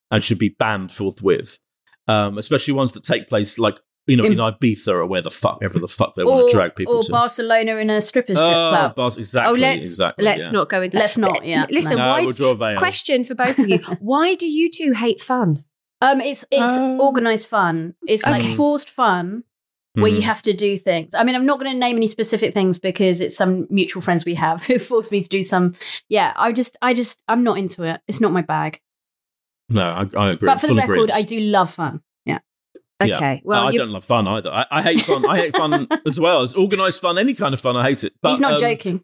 and should be banned forthwith, um, especially ones that take place like, you know, in, in Ibiza or where the fuck, ever the fuck they or, want to drag people or to. Or Barcelona in a strippers oh, club. Bas- exactly. Oh, let's, exactly, let's yeah. not go into Let's not, yeah. Listen, no, why we'll draw a veil. Question for both of you. Why do you two hate fun? Um, it's it's Uh, organised fun. It's like okay. forced fun where Mhm. you have to do things. I mean, I'm not going to name any specific things because it's some mutual friends we have who forced me to do some. Yeah, I just, I just, I'm not into it. It's not my bag. No, I, I agree. But for the Full record, agreement. I do love fun. Yeah. Okay. Yeah. Well, no, I you, don't love fun either. I, I hate fun. I hate fun as well. It's organised fun, any kind of fun. I hate it. But, He's not um, joking.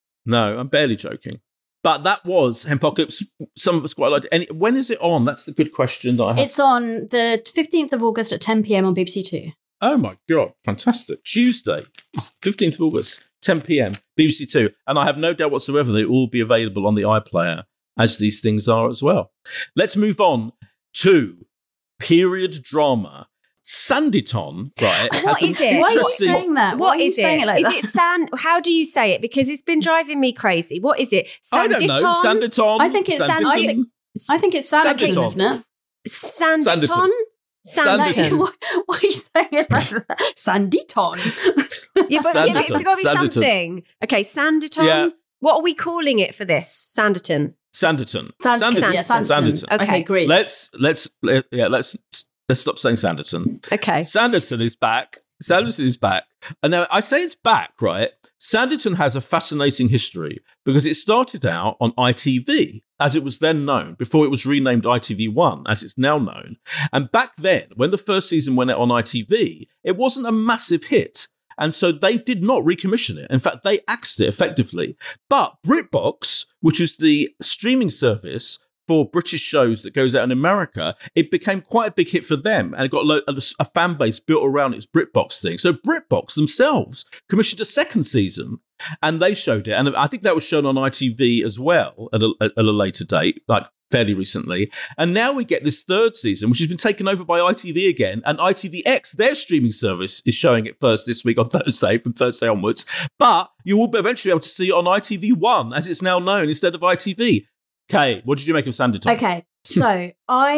No, I'm barely joking. But that was Hempocalypse. Some of us quite liked it. And when is it on? That's the good question that I have. It's on the fifteenth of August at ten p.m. on B B C Two. Oh my God, fantastic. Tuesday, it's fifteenth of August, ten p.m, B B C Two. And I have no doubt whatsoever they will all be available on the iPlayer, as these things are as well. Let's move on to period drama. Sanditon, right? What has an is it? Why are you interesting- saying that? Why what are you is saying it? it like Is that? it sand? How do you say it? Because it's been driving me crazy. What is it? I don't know. Sanditon? Sanditon. I think it's Sanditon. Sand- I think- I think it's Sanditon, Sanditon. isn't it? Sanditon? Sanditon. Why, why are you saying it like that? Sanditon. Yeah, but Sanditon. it's got to be Sanditon. something. Okay, Sanditon. Yeah. What are we calling it for this? Sanditon. Sanditon. Sanditon. Yeah, Sanditon. Sanditon. Okay. Okay, great. Let's let's let, yeah let's let's stop saying Sanditon. Okay. Sanditon is back. Sanditon is back. And now I say it's back, right? Sanditon has a fascinating history because it started out on I T V, as it was then known, before it was renamed I T V one, as it's now known. And back then, when the first season went out on I T V, it wasn't a massive hit. And so they did not recommission it. In fact, they axed it effectively. But BritBox, which is the streaming service for British shows that goes out in America, it became quite a big hit for them, and it got a, lo- a fan base built around its BritBox thing. So BritBox themselves commissioned a second season, and they showed it. And I think that was shown on I T V as well at a, at a later date, like fairly recently. And now we get this third season, which has been taken over by I T V again, and I T V X, their streaming service, is showing it first this week on Thursday, from Thursday onwards. But you will eventually be able to see it on I T V one, as it's now known, instead of I T V. Kay, what did you make of Sanditon? Okay, so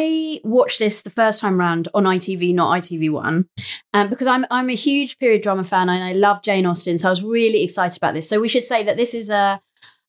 I watched this the first time round on I T V, not I T V one, um, because I'm I'm a huge period drama fan and I love Jane Austen, so I was really excited about this. So we should say that this is a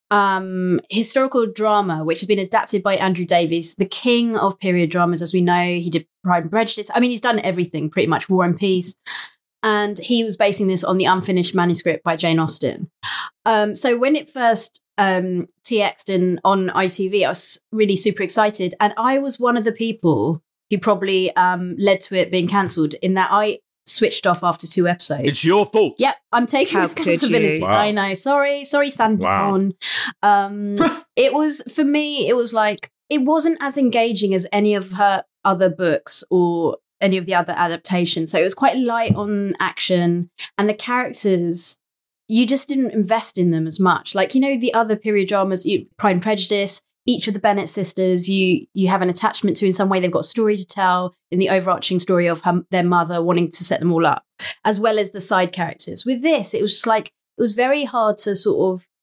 um, historical drama which has been adapted by Andrew Davies, the king of period dramas, as we know. He did Pride and Prejudice. I mean, he's done everything pretty much, War and Peace. And he was basing this on the unfinished manuscript by Jane Austen. Um, so when it first um, T X'd in on I T V, I was really super excited. And I was one of the people who probably um, led to it being cancelled, in that I switched off after two episodes. It's your fault. Yep, I'm taking How could responsibility. you? Wow. I know. Sorry, sorry, Sanditon. Um, it was, for me, it was like, it wasn't as engaging as any of her other books or any of the other adaptations. So it was quite light on action, and the characters, you just didn't invest in them as much. Like, you know, the other period dramas, you, Pride and Prejudice, each of the Bennet sisters, you you have an attachment to in some way. They've got a story to tell in the overarching story of her, their mother wanting to set them all up, as well as the side characters. With this, it was just like, it was very hard to sort of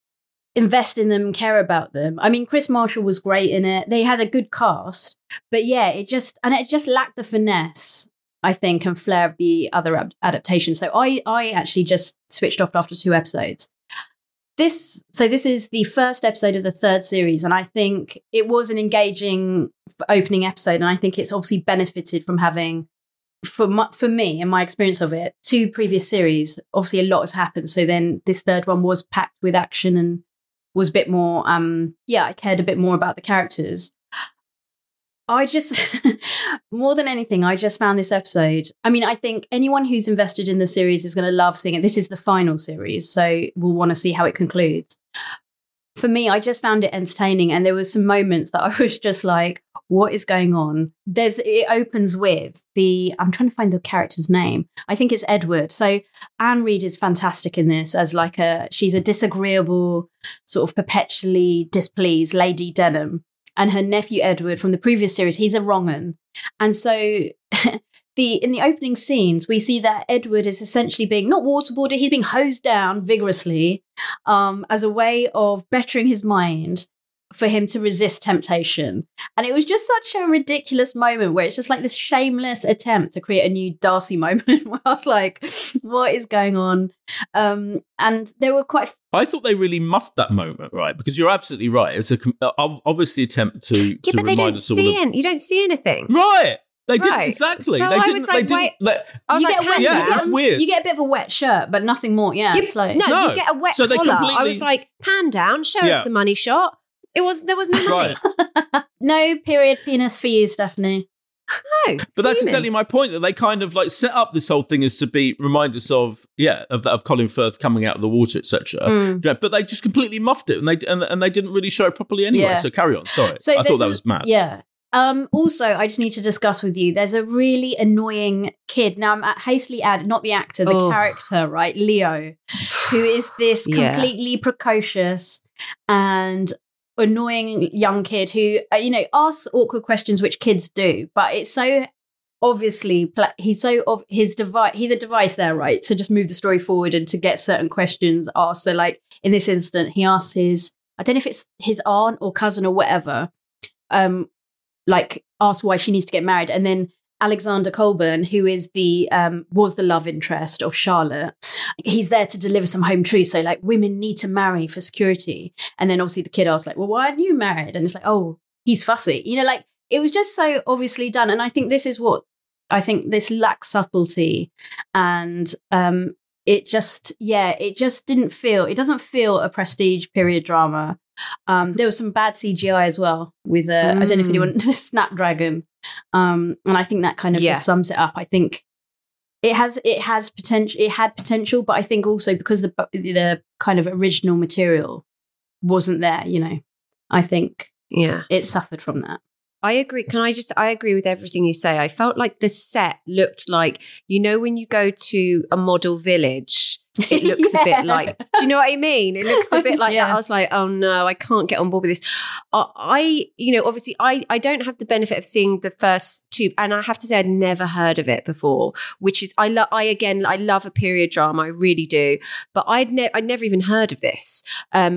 invest in them and care about them. I mean, Chris Marshall was great in it. They had a good cast, but yeah, it just, and it just lacked the finesse, I think, and flair of the other ab- adaptations. So I, I actually just switched off after two episodes. This, so this is the first episode of the third series, and I think it was an engaging f- opening episode, and I think it's obviously benefited from having, for my, for me and my experience of it, two previous series. Obviously, a lot has happened, so then this third one was packed with action and was a bit more, um, yeah, I cared a bit more about the characters. I just, more than anything, I just found this episode. I mean, I think anyone who's invested in the series is going to love seeing it. This is the final series, so we'll want to see how it concludes. For me, I just found it entertaining, and there was some moments that I was just like, what is going on? There's, it opens with the, I'm trying to find the character's name. I think it's Edward. So Anne Reid is fantastic in this as like a, she's a disagreeable, sort of perpetually displeased Lady Denham. And her nephew Edward from the previous series, he's a wrong-un. And so the in the opening scenes, we see that Edward is essentially being, not waterboarded, he's being hosed down vigorously um, as a way of bettering his mind for him to resist temptation. And it was just such a ridiculous moment where it's just like this shameless attempt to create a new Darcy moment where I was like, what is going on? Um, and they were quite... I thought they really muffed that moment, right? Because you're absolutely right. It's a uh, obviously attempt to, yeah, to but they remind don't us all see of... it. You don't see anything. Right! They didn't, Right. exactly. So they I didn't, was they like, didn't wait- let... I was you like, get a wet, hang Yeah, on. you, it's get, weird. you get a bit of a wet shirt, but nothing more. Yeah, You- it's like... no, No. you get a wet So they collar. I completely- was like, pan down, show Yeah. us the money shot. It was there was no money. Right. No period penis for you, Stephanie. No, But that's fuming. exactly my point, that they kind of like set up this whole thing as to be reminders of, yeah, of, of Colin Firth coming out of the water, et cetera. Mm. Yeah, but they just completely muffed it, and they and, and they didn't really show it properly anyway. Yeah. So carry on. Sorry, So I thought there's that a- was mad. Yeah. Um, also, I just need to discuss with you, there's a really annoying kid. Now, I'm at hastily add, not the actor, the Oh. character, right? Leo, who is this Yeah. completely precocious and annoying young kid who, uh, you know, asks awkward questions, which kids do, but it's so obviously, pla- he's so, of his device, he's a device there, right? To just move the story forward and to get certain questions asked. So like in this instant, he asks his, I don't know if it's his aunt or cousin or whatever, um, like ask why she needs to get married, and then Alexander Colburn, who is the um was the love interest of Charlotte, he's there to deliver some home truths. So like, women need to marry for security, and then obviously the kid asks like, well, why aren't you married? And it's like, oh, he's fussy, you know, like it was just so obviously done. And I think this is what I think this lacks subtlety, and um it just yeah it just didn't feel it doesn't feel a prestige period drama. Um, there was some bad C G I as well with uh, I don't know if Mm. anyone Snapdragon, um, and I think that kind of Yeah. just sums it up. I think it has it has potential. It had potential, but I think also because the the kind of original material wasn't there, you know, I think Yeah. it suffered from that. I agree. Can I just, I agree with everything you say. I felt like the set looked like, you know, when you go to a model village, it looks a Yeah. bit like, do you know what I mean? It looks a bit like Yeah. that. I was like, oh no, I can't get on board with this. I, I you know, obviously I, I don't have the benefit of seeing the first two, and I have to say I'd never heard of it before, which is, I love, I again, I love a period drama. I really do. But I'd, ne- I'd never even heard of this. Um,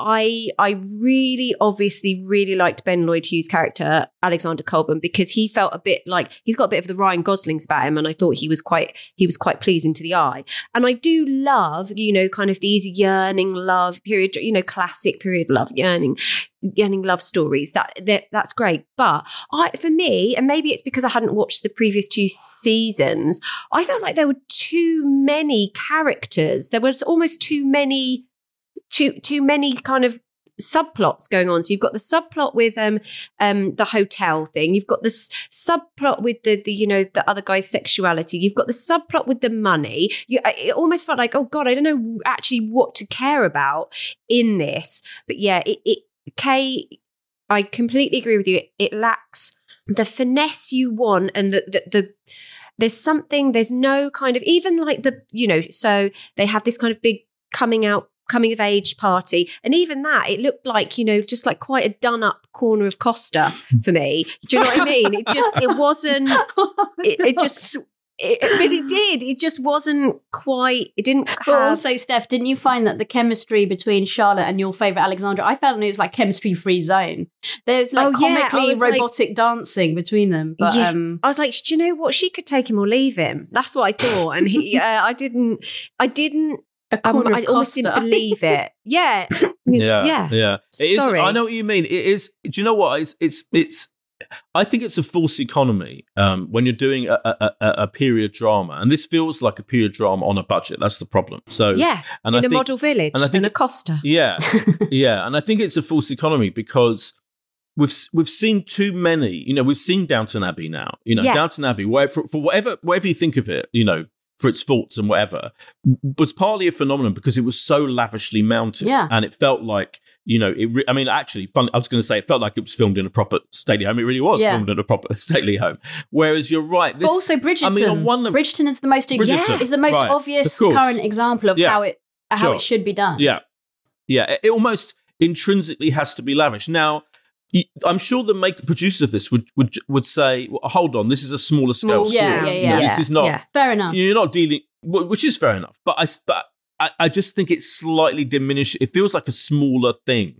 I I really obviously really liked Ben Lloyd Hughes' character, Alexander Colburn, because he felt a bit like he's got a bit of the Ryan Goslings about him, and I thought he was quite he was quite pleasing to the eye. And I do love, you know, kind of these yearning love period, you know, classic period love, yearning, yearning love stories. That, that that's great. But I, for me, and maybe it's because I hadn't watched the previous two seasons, I felt like there were too many characters. There was almost too many. Too too many kind of subplots going on. So you've got the subplot with um um the hotel thing. You've got this subplot with the the you know the other guy's sexuality. You've got the subplot with the money. You, it almost felt like, oh God, I don't know actually what to care about in this. But yeah, it, it Kay, I completely agree with you. It, it lacks the finesse you want, and the the. the there's something. There's no kind of even like the you know. So they have this kind of big coming out. coming of age party, and even that, it looked like, you know, just like quite a done up corner of Costa for me. Do you know what I mean? It just it wasn't it, it just it, but it did it just wasn't quite it didn't have, But also, Steph, didn't you find that the chemistry between Charlotte and your favourite Alexandra, I found it was like chemistry free zone. There's like Oh, yeah, I comically was like- robotic dancing between them. But Yeah. um, I was like, do you know what, she could take him or leave him. That's what I thought. And he uh, I didn't I didn't a um, corner I of almost Costa. didn't believe it. Yeah. Yeah, Yeah. yeah. It is, Sorry. I know what you mean. It is. Do you know what? It's. It's. It's. I think it's a false economy um, when you're doing a, a, a, a period drama, and this feels like a period drama on a budget. That's the problem. So Yeah. and in I a think, model village and I think and a Costa. Yeah, yeah, and I think it's a false economy because we've we've seen too many. You know, we've seen Downton Abbey now. You know, Yeah. Downton Abbey, where for, for whatever whatever you think of it, you know, for its faults and whatever, was partly a phenomenon because it was so lavishly mounted, Yeah. and it felt like, you know, it. Re- I mean, actually, fun, I was going to say it felt like it was filmed in a proper stately home. It really was Yeah. filmed in a proper stately home. Whereas you're right, this. But also Bridgerton. I mean, on one of- Bridgerton is the most Bridgerton, is the most right, obvious of course. current example of Yeah. how it how Sure. it should be done. Yeah, yeah. It, it almost intrinsically has to be lavish. Now, y- I'm sure the make producers of this would would would say, well, "Hold on, this is a smaller scale Small story. yeah, yeah, You know, yeah. This is not. Yeah. Fair enough. You're not dealing." wh- Which is fair enough, but I, but I, I just think it's slightly diminished. It feels like a smaller thing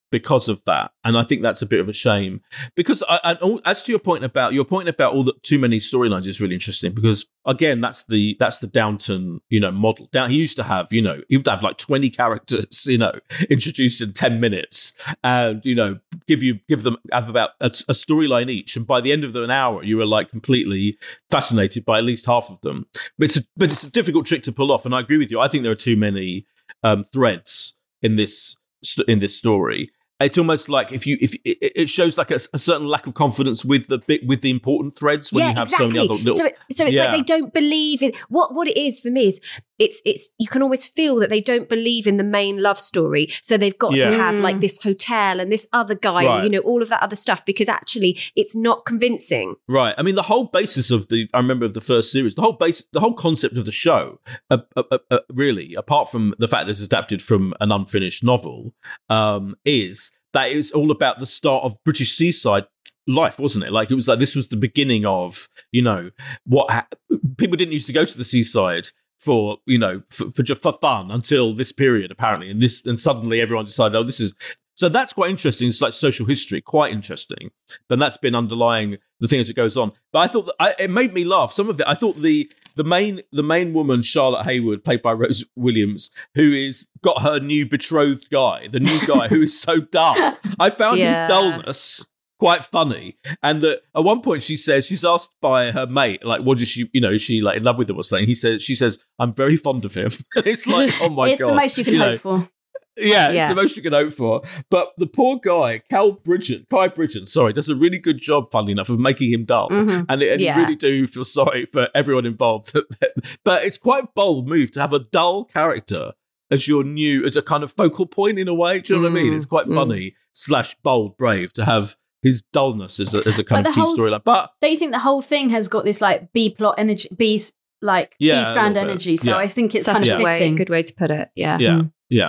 because of that, and I think that's a bit of a shame. Because I, and as to your point about your point about all the too many storylines is really interesting. Because again, that's the that's the Downton you know model. Down he used to have you know he would have like twenty characters you know introduced in ten minutes, and you know give you give them have about a, a storyline each, and by the end of an hour, you were like completely fascinated by at least half of them. But it's a, but it's a difficult trick to pull off, and I agree with you. I think there are too many um, threads in this in this story. It's almost like if you if it, it shows like a, a certain lack of confidence with the bit with the important threads when yeah, you have exactly. so many other little. So it's so it's yeah. like they don't believe in what what it is for me is it's it's you can always feel that they don't believe in the main love story. So they've got Yeah. to have like this hotel and this other guy, Right. and, you know, all of that other stuff because actually it's not convincing. Right. I mean, the whole basis of the, I remember of the first series, the whole base, the whole concept of the show, uh, uh, uh, uh, really, apart from the fact that it's adapted from an unfinished novel, um, is that it's all about the start of British seaside life, wasn't it? Like, it was like, this was the beginning of, you know, what ha- people didn't used to go to the seaside for, you know, for, for, for fun until this period, apparently. And this, and suddenly everyone decided, oh, this is, so that's quite interesting. It's like social history, quite interesting. And that's been underlying the thing as it goes on. But I thought that I, it made me laugh. Some of it, I thought the the main the main woman, Charlotte Hayward, played by Rose Williams, who is got her new betrothed guy, the new guy who is so dull. I found Yeah. his dullness quite funny. And that at one point she says, she's asked by her mate, like, what does she, you know, is she like in love with him or something? He says, she says, I'm very fond of him. It's like, oh my it's God. the most you can You know, hope for. Yeah, Yeah. it's the most you can hope for. But the poor guy, Cal Bridgen, Kai Bridgen, sorry, does a really good job, funnily enough, of making him dull. Mhm. And, it, and Yeah. you really do feel sorry for everyone involved. But it's quite a bold move to have a dull character as your new, as a kind of focal point in a way. Do you know what I mean? Mm, It's quite mm. funny, slash bold, brave, to have his dullness as a, as a kind But of the key whole- storyline. But Don't you think the whole thing has got this like B plot energy, B like Yeah, B a strand little bit. energy? So Yeah. I think it's Such kind a of way, fitting. good way to put it. Yeah. yeah, Mm. yeah.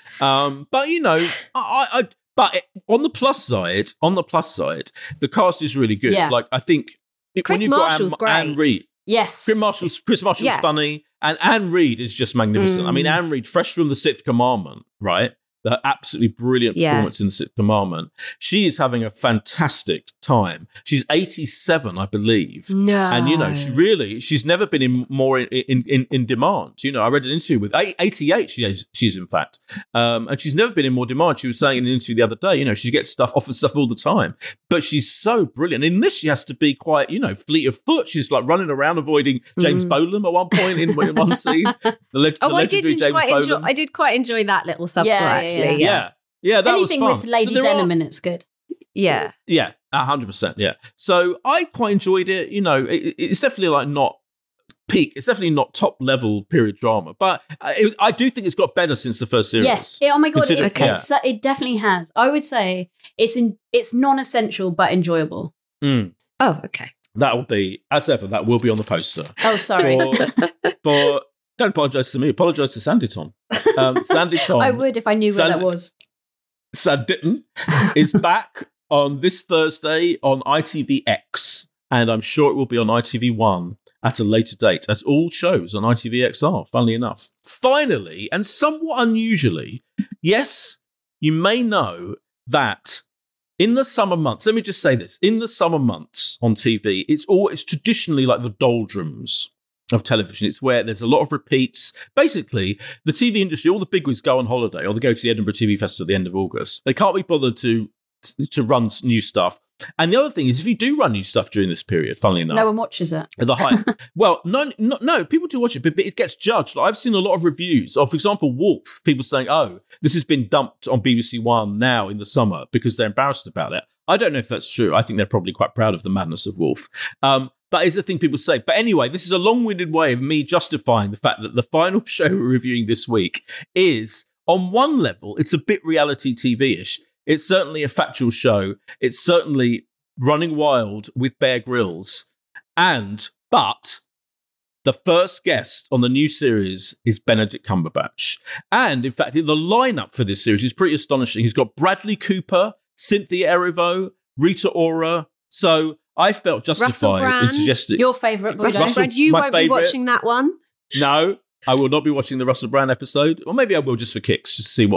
Um, but you know, I, I but it, on the plus side, on the plus side, the cast is really good. Yeah. Like I think it, Chris when you've got Marshall's Anne, great. Anne Reid, Yes. Chris Marshall's Chris Marshall's Yeah. funny, and Anne Reid is just magnificent. I mean, Mm. Anne Reid, fresh from The Sixth Commandment, right? The absolutely brilliant Yeah. performance in The Sixth Commandment. She is having a fantastic time. She's eighty-seven, I believe. No. And you know, she really, she's never been in more in in, in, in demand. You know, I read an interview with eight- eighty-eight. She is, she's in fact, um, and she's never been in more demand. She was saying in an interview the other day, you know, she gets stuff offered stuff all the time, but she's so brilliant. In this, she has to be quite, you know, fleet of foot. She's like running around avoiding James Mm. Bolam at one point in, in one scene. The, leg- Oh, the I did legendary enjoy, James quite enjoy. Bolam. I did quite enjoy that little subplot. Yeah, yeah, actually, yeah. yeah, yeah, yeah, that Anything was fun. with Lady So there Denim are- in it's good. yeah. Yeah, a hundred percent. Yeah. So I quite enjoyed it. You know, it, it's definitely like not peak. It's definitely not top level period drama, but I, it, I do think it's got better since the first series. Yes. Yeah, oh my god, it, Consider- okay. it's, it definitely has. I would say it's in, it's non-essential but enjoyable. Mm. Oh, okay. That will be, as ever, that will be on the poster. Oh, sorry. For, for don't apologise to me. Apologise to Sandy Tom. Um, Sandy Tom. I would if I knew where Sand- that was. Sanditten is back on this Thursday on I T V X, and I'm sure it will be on I T V One at a later date, as all shows on I T V X are, funnily enough. Finally, and somewhat unusually, yes, you may know that in the summer months, let me just say this, in the summer months on T V, it's all it's traditionally like the doldrums of television. It's where there's a lot of repeats. Basically, the T V industry, all the bigwigs go on holiday or they go to the Edinburgh T V Festival at the end of August. They can't be bothered to to run new stuff. And the other thing is, if you do run new stuff during this period, funnily enough, No one watches it. at the height. Well, no, no, no, people do watch it, but, but it gets judged. Like, I've seen a lot of reviews of, for example, Wolf. People saying, "Oh, this has been dumped on B B C One now in the summer because they're embarrassed about it." I don't know if that's true. I think they're probably quite proud of the madness of Wolf. Um, that is the thing people say. But anyway, this is a long-winded way of me justifying the fact that the final show we're reviewing this week is, on one level, it's a bit reality T V-ish. It's certainly a factual show. It's certainly running wild with Bear Grylls. And, but, the first guest on the new series is Benedict Cumberbatch. And, in fact, the lineup for this series is pretty astonishing. He's got Bradley Cooper, Cynthia Erivo, Rita Ora. So I felt Russell justified in Brand, suggesting... Your favourite boy. Russell, Russell- Brand, you my won't be favourite. watching that one. No, I will not be watching the Russell Brand episode. Or maybe I will just for kicks, just to see what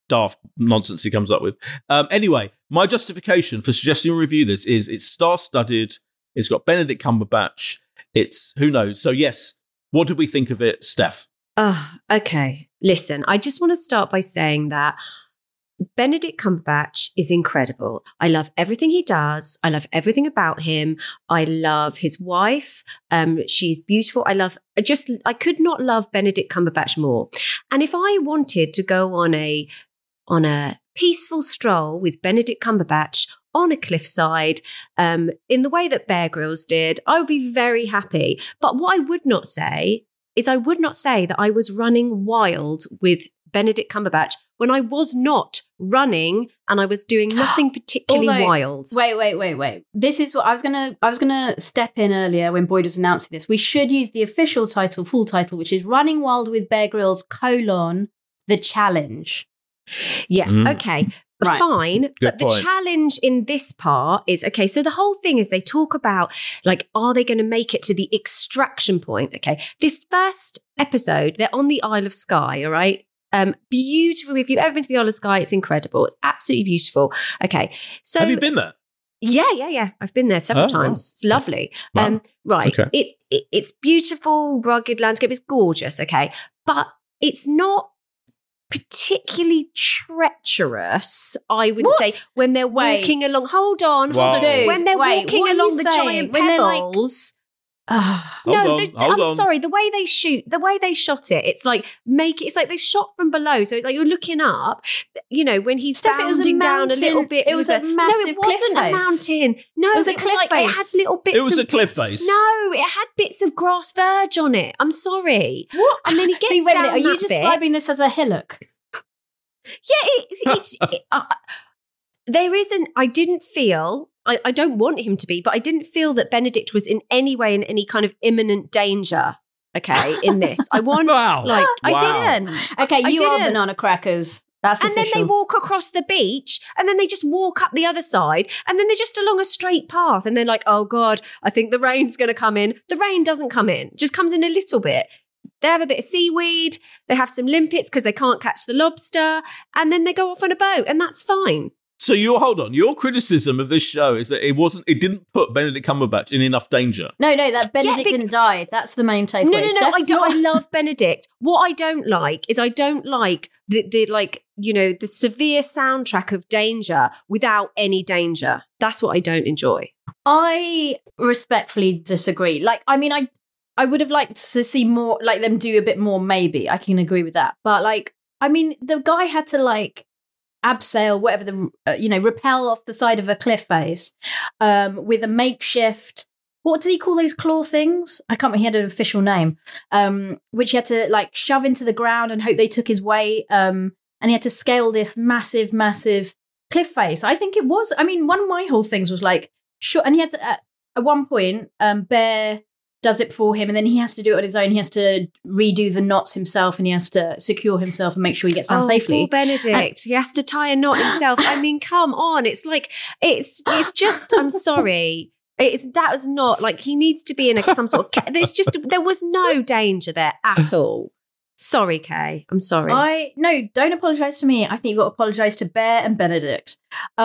daft nonsense he comes up with. Um, anyway, my justification for suggesting we review this is it's star-studded. It's got Benedict Cumberbatch. It's who knows. So yes, what did we think of it, Steph? Oh, okay. Listen, I just want to start by saying that Benedict Cumberbatch is incredible. I love everything he does. I love everything about him. I love his wife. Um, she's beautiful. I love, I just, I could not love Benedict Cumberbatch more. And if I wanted to go on a, on a peaceful stroll with Benedict Cumberbatch on a cliffside, um, in the way that Bear Grylls did, I would be very happy. But what I would not say is I would not say that I was running wild with Benedict Cumberbatch when I was not running and I was doing nothing particularly Although, wild. Wait, wait, wait, wait. This is what I was gonna I was gonna step in earlier when Boyd was announcing this. We should use the official title, full title, which is Running Wild with Bear Grylls, colon, The Challenge. Yeah, Mm. okay. Right. Fine. Good but the point. challenge in this part is, okay, so the whole thing is they talk about, like, are they going to make it to the extraction point? Okay. This first episode, they're on the Isle of Skye, all right? Um, beautiful. If you've ever been to the Isle of Skye, it's incredible. It's absolutely beautiful. Okay. So Have you been there? Yeah, yeah, yeah. I've been there several Oh, wow. times. It's lovely. Wow. Um, right. Okay. It, it it's beautiful, rugged landscape. It's gorgeous. Okay, but it's not particularly treacherous, I would What? say, when they're Wait. walking along. Hold on, Wow. hold on. Dude, when they're wait, walking what are you along the saying? giant When they're like- pebbles. Ah. Hold no, on, the- hold I'm on. sorry. The way they shoot, the way they shot it, it's like make it. It's like they shot from below, so it's like you're looking up. You know, when he's Steph, it was a bounding down a little mountain. bit. It was a no, massive it cliff wasn't a face. mountain. No, It was a it cliff like it face. had little bits. It was of, a cliff face. No, it had bits of grass verge on it. I'm sorry. What? And then he gets See, wait a down minute. Are you that bit. describing this as a hillock? Yeah, it, it's. it, uh, there isn't. I didn't feel. I, I don't want him to be, but I didn't feel that Benedict was in any way in any kind of imminent danger. Okay, in this, I want Wow. like I Wow. didn't. Okay, I you are didn't. banana crackers. That's And then official. they walk across the beach and then they just walk up the other side and then they're just along a straight path and they're like, oh God, I think the rain's going to come in. The rain doesn't come in, it just comes in a little bit. They have a bit of seaweed, they have some limpets because they can't catch the lobster, and then they go off on a boat and that's fine. So your hold on. Your criticism of this show is that it wasn't. It didn't put Benedict Cumberbatch in enough danger. No, no, that Benedict bec- didn't die. That's the main takeaway. No, no, no. Steph's I, do, not- I love Benedict. What I don't like is I don't like the, the like, you know, the severe soundtrack of danger without any danger. That's what I don't enjoy. I respectfully disagree. Like, I mean, I I would have liked to see more, like them do a bit more. Maybe I can agree with that. But like, I mean, the guy had to like abseil, whatever the uh, you know, rappel off the side of a cliff face, um, with a makeshift. What did he call those claw things? I can't remember. He had an official name, um, which he had to like shove into the ground and hope they took his way. Um, and he had to scale this massive, massive cliff face. I think it was. I mean, one of my whole things was like, sure. And he had to, at, at one point, um, Bear does it for him, and then he has to do it on his own. He has to redo the knots himself, and he has to secure himself and make sure he gets down oh, safely. Poor Benedict. He has to tie a knot himself. I mean, come on. It's like it's it's just. I'm sorry. It's that was not like he needs to be in a, some sort of. ca- There's just there was no danger there at all. Sorry, Kay. I'm sorry. I no, don't apologize to me. I think you've got to apologize to Bear and Benedict.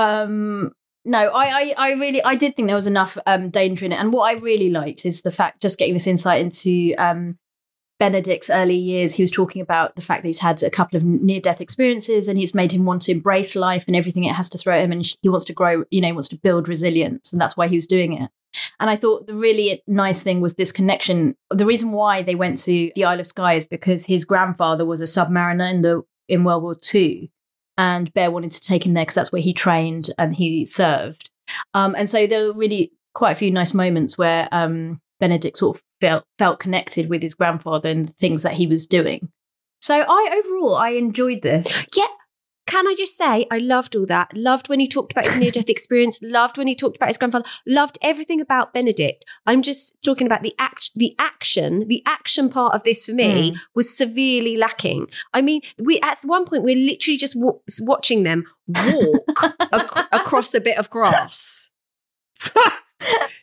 Um, no, I, I, I really, I did think there was enough um, danger in it, and what I really liked is the fact, just getting this insight into um, Benedict's early years. He was talking about the fact that he's had a couple of near-death experiences, and he's made him want to embrace life and everything it has to throw at him, and he wants to grow. You know, he wants to build resilience, and that's why he was doing it. And I thought the really nice thing was this connection. The reason why they went to the Isle of Skye is because his grandfather was a submariner in the in World War Two, and Bear wanted to take him there because that's where he trained and he served. Um, and so there were really quite a few nice moments where um, Benedict sort of felt felt connected with his grandfather and the things that he was doing. So I overall I enjoyed this. yeah. Can I just say, I loved all that. Loved when he talked about his near-death experience. Loved when he talked about his grandfather. Loved everything about Benedict. I'm just talking about the act, the action. The action part of this for me Mm. was severely lacking. I mean, we at one point we're literally just wa- watching them walk ac- across a bit of grass.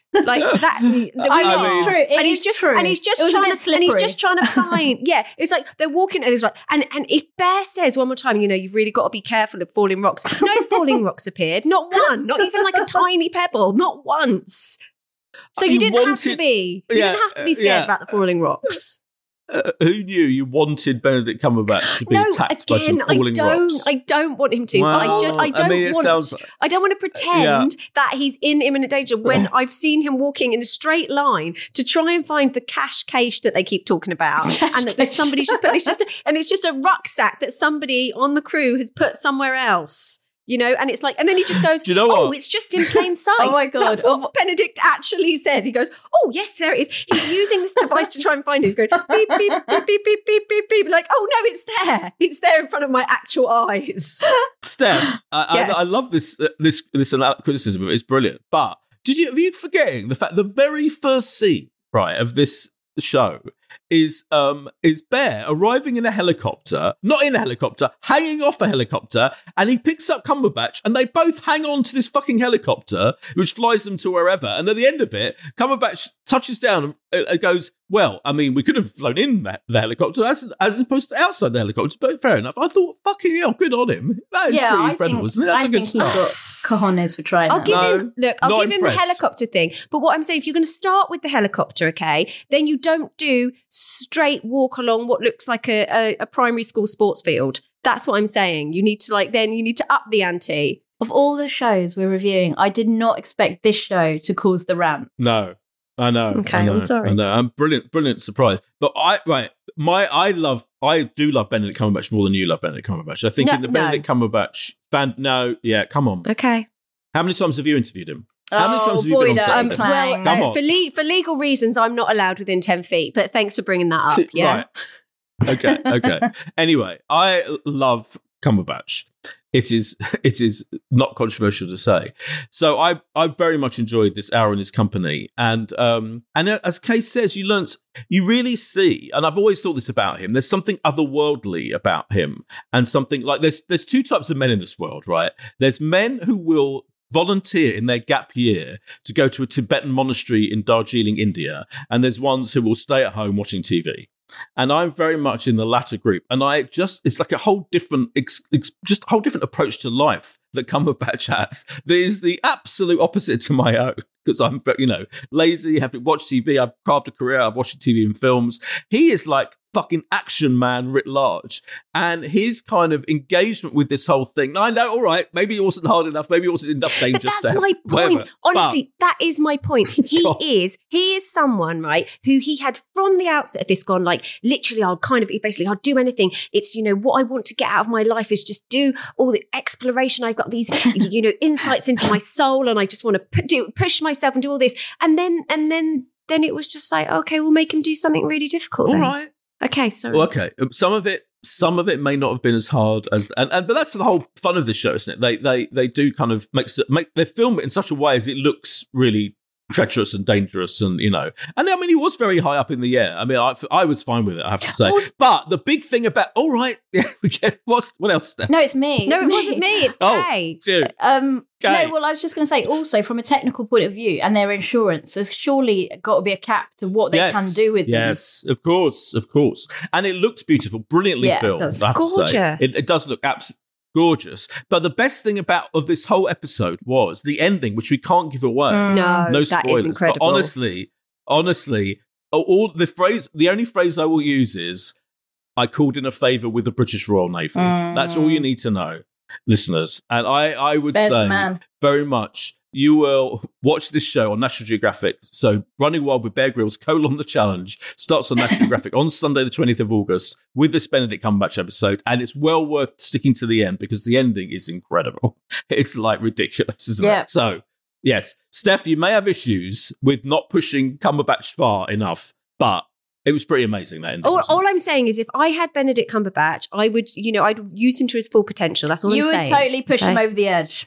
Like that. I mean, it's true. It and he's is just true. and he's just It was a trying bit to and he's slippery. just trying to find. Yeah, it's like they're walking and it's like and and if Bear says one more time, you know, you've really got to be careful of falling rocks. No falling rocks appeared. Not one. Not even like a tiny pebble. Not once. So you, You didn't have wanted- to be. You Yeah, didn't have to be uh, scared yeah. about the falling rocks. Uh, who knew you wanted Benedict Cumberbatch to be No, attacked by some again, I falling don't. rocks? I don't want him to. But I just. I Well, don't mean, it want. sounds- I don't want to pretend that he's in imminent danger when I've seen him walking in a straight line to try and find the cash cache that they keep talking about, and that, that somebody's just put. It's just a, and it's just a rucksack that somebody on the crew has put somewhere else. You know, and it's like, and then he just goes, Do you know "Oh, what? it's just in plain sight." Oh my God. That's what Benedict actually says. He goes, "Oh yes, there it is." He's using this device to try and find it. He's going beep beep beep beep beep beep beep beep. Like, oh no, it's there. It's there in front of my actual eyes. Steph, I, Yes. I, I love this uh, this this anal- criticism of it. It's brilliant. But did you, are you forgetting the fact the very first scene, right, of this show is um is Bear arriving in a helicopter, not in a helicopter, hanging off a helicopter, and he picks up Cumberbatch, and they both hang on to this fucking helicopter, which flies them to wherever. And at the end of it, Cumberbatch touches down and uh, goes, "Well, I mean, we could have flown in the, the helicopter as, as opposed to outside the helicopter, but fair enough." I thought, fucking hell, good on him. That is yeah, pretty I incredible, think, isn't it? That's I a good think he's start. got cojones for trying I'll that. give No, him look. I'll not give him the impressed. helicopter thing. But what I'm saying, if you're going to start with the helicopter, okay, then you don't do straight walk along what looks like a, a, a primary school sports field. That's what I'm saying. You need to like then you need to up the ante. Of all the shows we're reviewing, I did not expect this show to cause the rant. No, I know. Okay, I know, I'm sorry. I know. I'm brilliant, brilliant surprise. But I, right, my, I love, I do love Benedict Cumberbatch more than you love Benedict Cumberbatch. I think No, in the no. Benedict Cumberbatch fan, no, yeah, come on. Okay. How many times have you interviewed him? How many Oh, times have you been on Boyda, set I'm with him? playing. Well, Come uh, on. for le- for legal reasons, I'm not allowed within ten feet. But thanks for bringing that up. Yeah. Right. Okay, okay. Anyway, I love Cumberbatch. It is it is not controversial to say. So I I very much enjoyed this hour in his company, and um and as Kay says, you learnt you really see, and I've always thought this about him. There's something otherworldly about him, and something like there's there's two types of men in this world, right? There's men who will volunteer in their gap year to go to a Tibetan monastery in Darjeeling, India, and there's ones who will stay at home watching T V. And I'm very much in the latter group. And I just, it's like a whole different, ex, ex, just a whole different approach to life that Cumberbatch has. That is the absolute opposite to my own. Because I'm, you know, lazy, have to watch T V. I've carved a career. I've watched T V and films. He is like fucking action man writ large. And his kind of engagement with this whole thing. I know, all right, maybe it wasn't hard enough. Maybe it wasn't enough danger But that's stuff. my point. Whatever. Honestly, that is my point. He God. is, he is someone, right, who he had from the outset of this gone, like, literally, I'll kind of, basically, I'll do anything. It's, you know, what I want to get out of my life is just do all the exploration. I've got these, you know, insights into my soul, and I just want to pu- do, push myself and do all this. And then, and then, then it was just like, okay, we'll make him do something really difficult. All then. right. Okay, sorry. Well, okay. Um, Some of it, some of it may not have been as hard as, and, and but that's the whole fun of this show, isn't it? They they they do kind of make make they film it in such a way as it looks really treacherous and dangerous, and you know, and I mean, he was very high up in the air. I mean, I, I was fine with it, I have to say. Also- But the big thing about, all right, yeah, what's what else? Steph? No, it's me. no, It's it wasn't me. It's Oh, Kay. it's you. Um, Kay. no, well, I was just going to say also from a technical point of view and their insurance, there's surely got to be a cap to what they Yes. can do with them. Yes, of course, of course. And it looks beautiful, brilliantly Yeah, it filmed. does. I have to say. Gorgeous. It, it does look absolutely gorgeous. But the best thing about of this whole episode was the ending, which we can't give away. Mm. No, no that spoilers. is incredible. But honestly, honestly, all the phrase, the only phrase I will use is, "I called in a favour with the British Royal Navy." Mm. That's all you need to know, listeners. And I, I would Bear's the say man. very much, you will watch this show on National Geographic. So Running Wild with Bear Grylls, colon the challenge, starts on National Geographic on Sunday the twentieth of August with this Benedict Cumberbatch episode. And it's well worth sticking to the end because the ending is incredible. It's like ridiculous, isn't Yeah. it? So, yes, Steph, you may have issues with not pushing Cumberbatch far enough, but it was pretty amazing, that ending. All, wasn't it? all I'm saying is, if I had Benedict Cumberbatch, I would, you know, I'd use him to his full potential. That's all You I'm would saying. totally push Okay. him over the edge.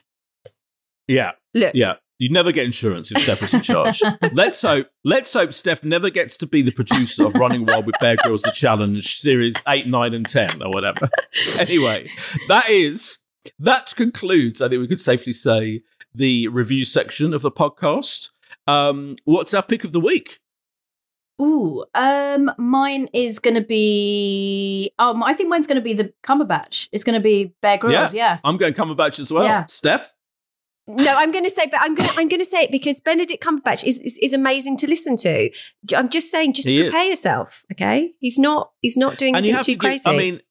Yeah. Look, Yeah. You'd never get insurance if Steph was in charge. let's hope let's hope Steph never gets to be the producer of Running Wild with Bear Grylls, the challenge series eight, nine, and ten, or whatever. Anyway, that is that concludes, I think we could safely say, the review section of the podcast. Um, what's our pick of the week? Ooh, um, mine is going to be. Um, I think mine's going to be the Cumberbatch. It's going to be Bear Grylls. Yeah, yeah. I'm going Cumberbatch as well. Yeah. Steph. No, I'm going to say, but I'm going. I'm going to say it because Benedict Cumberbatch is, is is amazing to listen to. I'm just saying, just he prepare is. yourself. Okay, he's not. He's not doing anything too to crazy. Give, I mean.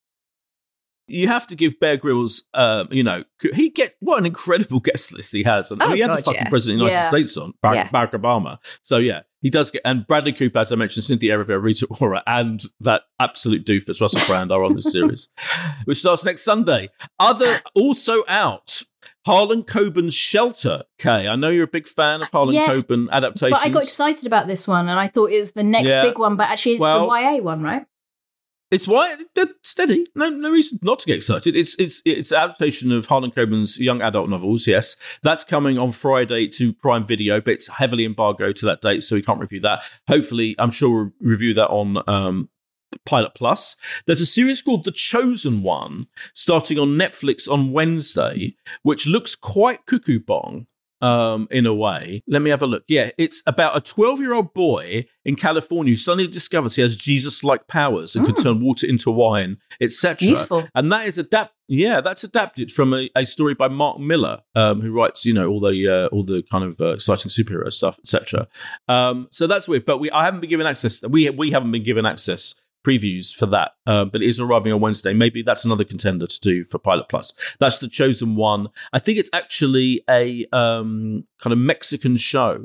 You have to give Bear Grylls, um, you know, he gets what an incredible guest list he has. And oh, he had God, the fucking yeah. president of the United yeah. States on, Barack, yeah. Barack Obama. So, yeah, he does get, and Bradley Cooper, as I mentioned, Cynthia Erivo, Rita Ora, and that absolute doofus, Russell Brand, are on this series, which starts next Sunday. Other, also out, Harlan Coben's Shelter. Kay, I know you're a big fan of Harlan yes, Coben adaptations. But I got excited about this one, and I thought it was the next yeah. big one, but actually it's well, the Y A one, right? It's why they're steady. No, no reason not to get excited. It's it's it's an adaptation of Harlan Coben's young adult novels. Yes, that's coming on Friday to Prime Video, but it's heavily embargoed to that date, so we can't review that. Hopefully, I'm sure we'll review that on um, Pilot Plus. There's a series called The Chosen One starting on Netflix on Wednesday, which looks quite cuckoo bong. Um, in a way. Let me have a look. Yeah, it's about a twelve-year-old boy in California who suddenly discovers he has Jesus-like powers and mm. can turn water into wine, et cetera. Useful. And that is adapt. Yeah, that's adapted from a, a story by Mark Miller, um, who writes, you know, all the uh, all the kind of uh, exciting superhero stuff, et cetera. Um, so that's weird. But we I haven't been given access. We we haven't been given access. Previews for that, uh, but it is arriving on Wednesday. Maybe that's another contender to do for Pilot Plus. That's The Chosen One. I think it's actually a um, kind of Mexican show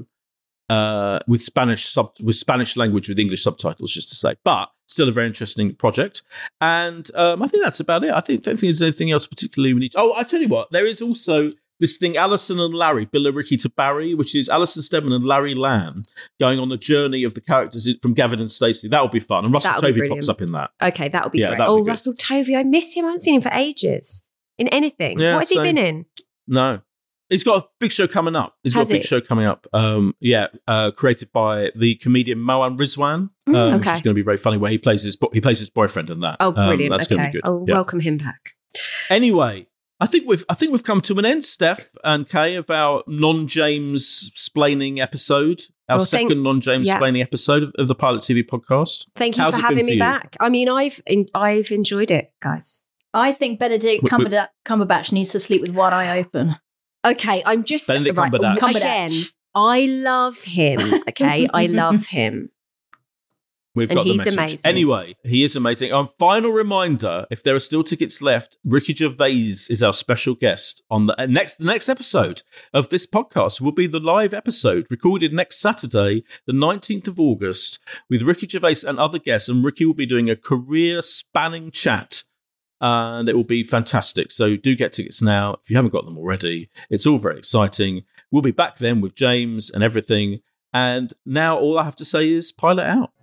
uh, with Spanish sub with Spanish language with English subtitles, just to say. But still a very interesting project. And um, I think that's about it. I think, don't think there's anything else particularly we need. To- oh, I tell you what, there is also this thing, Alison and Larry, Bill and Ricky to Barry, which is Alison Steadman and Larry Lamb going on the journey of the characters from Gavin and Stacey. That would be fun. And Russell That'll Tovey pops up in that. Okay, that would be yeah, great. Oh, be Russell Tovey, I miss him. I haven't seen him for ages. In anything. Yeah, what has same. he been in? No. He's got a big show coming up. He's Has got a big it? show coming up. Um, yeah, uh, created by the comedian Moan Rizwan, um, Mm, okay. which is going to be very funny. Where he plays his bo- he plays his boyfriend in that. Oh, brilliant! Um, that's okay, going to be good. I'll yeah. welcome him back. Anyway, I think we've I think we've come to an end, Steph and Kay, of our non-James splaining episode. Our well, second thank, non-James yeah. splaining episode of, of the Pilot T V podcast. Thank you How's for it been having for me you? back. I mean, I've in, I've enjoyed it, guys. I think Benedict We- we- Cumberbatch, Cumberbatch needs to sleep with one eye open. Okay, I'm just Benedict right, Cumberbatch. again. I love him. Okay, I love him. We've And got the he's message. amazing. Anyway, he is amazing. Um, final reminder: if there are still tickets left, Ricky Gervais is our special guest on the uh, next. The next episode of this podcast will be the live episode recorded next Saturday, the nineteenth of August, with Ricky Gervais and other guests. And Ricky will be doing a career-spanning chat, and it will be fantastic. So do get tickets now if you haven't got them already. It's all very exciting. We'll be back then with James and everything. And now all I have to say is pilot out.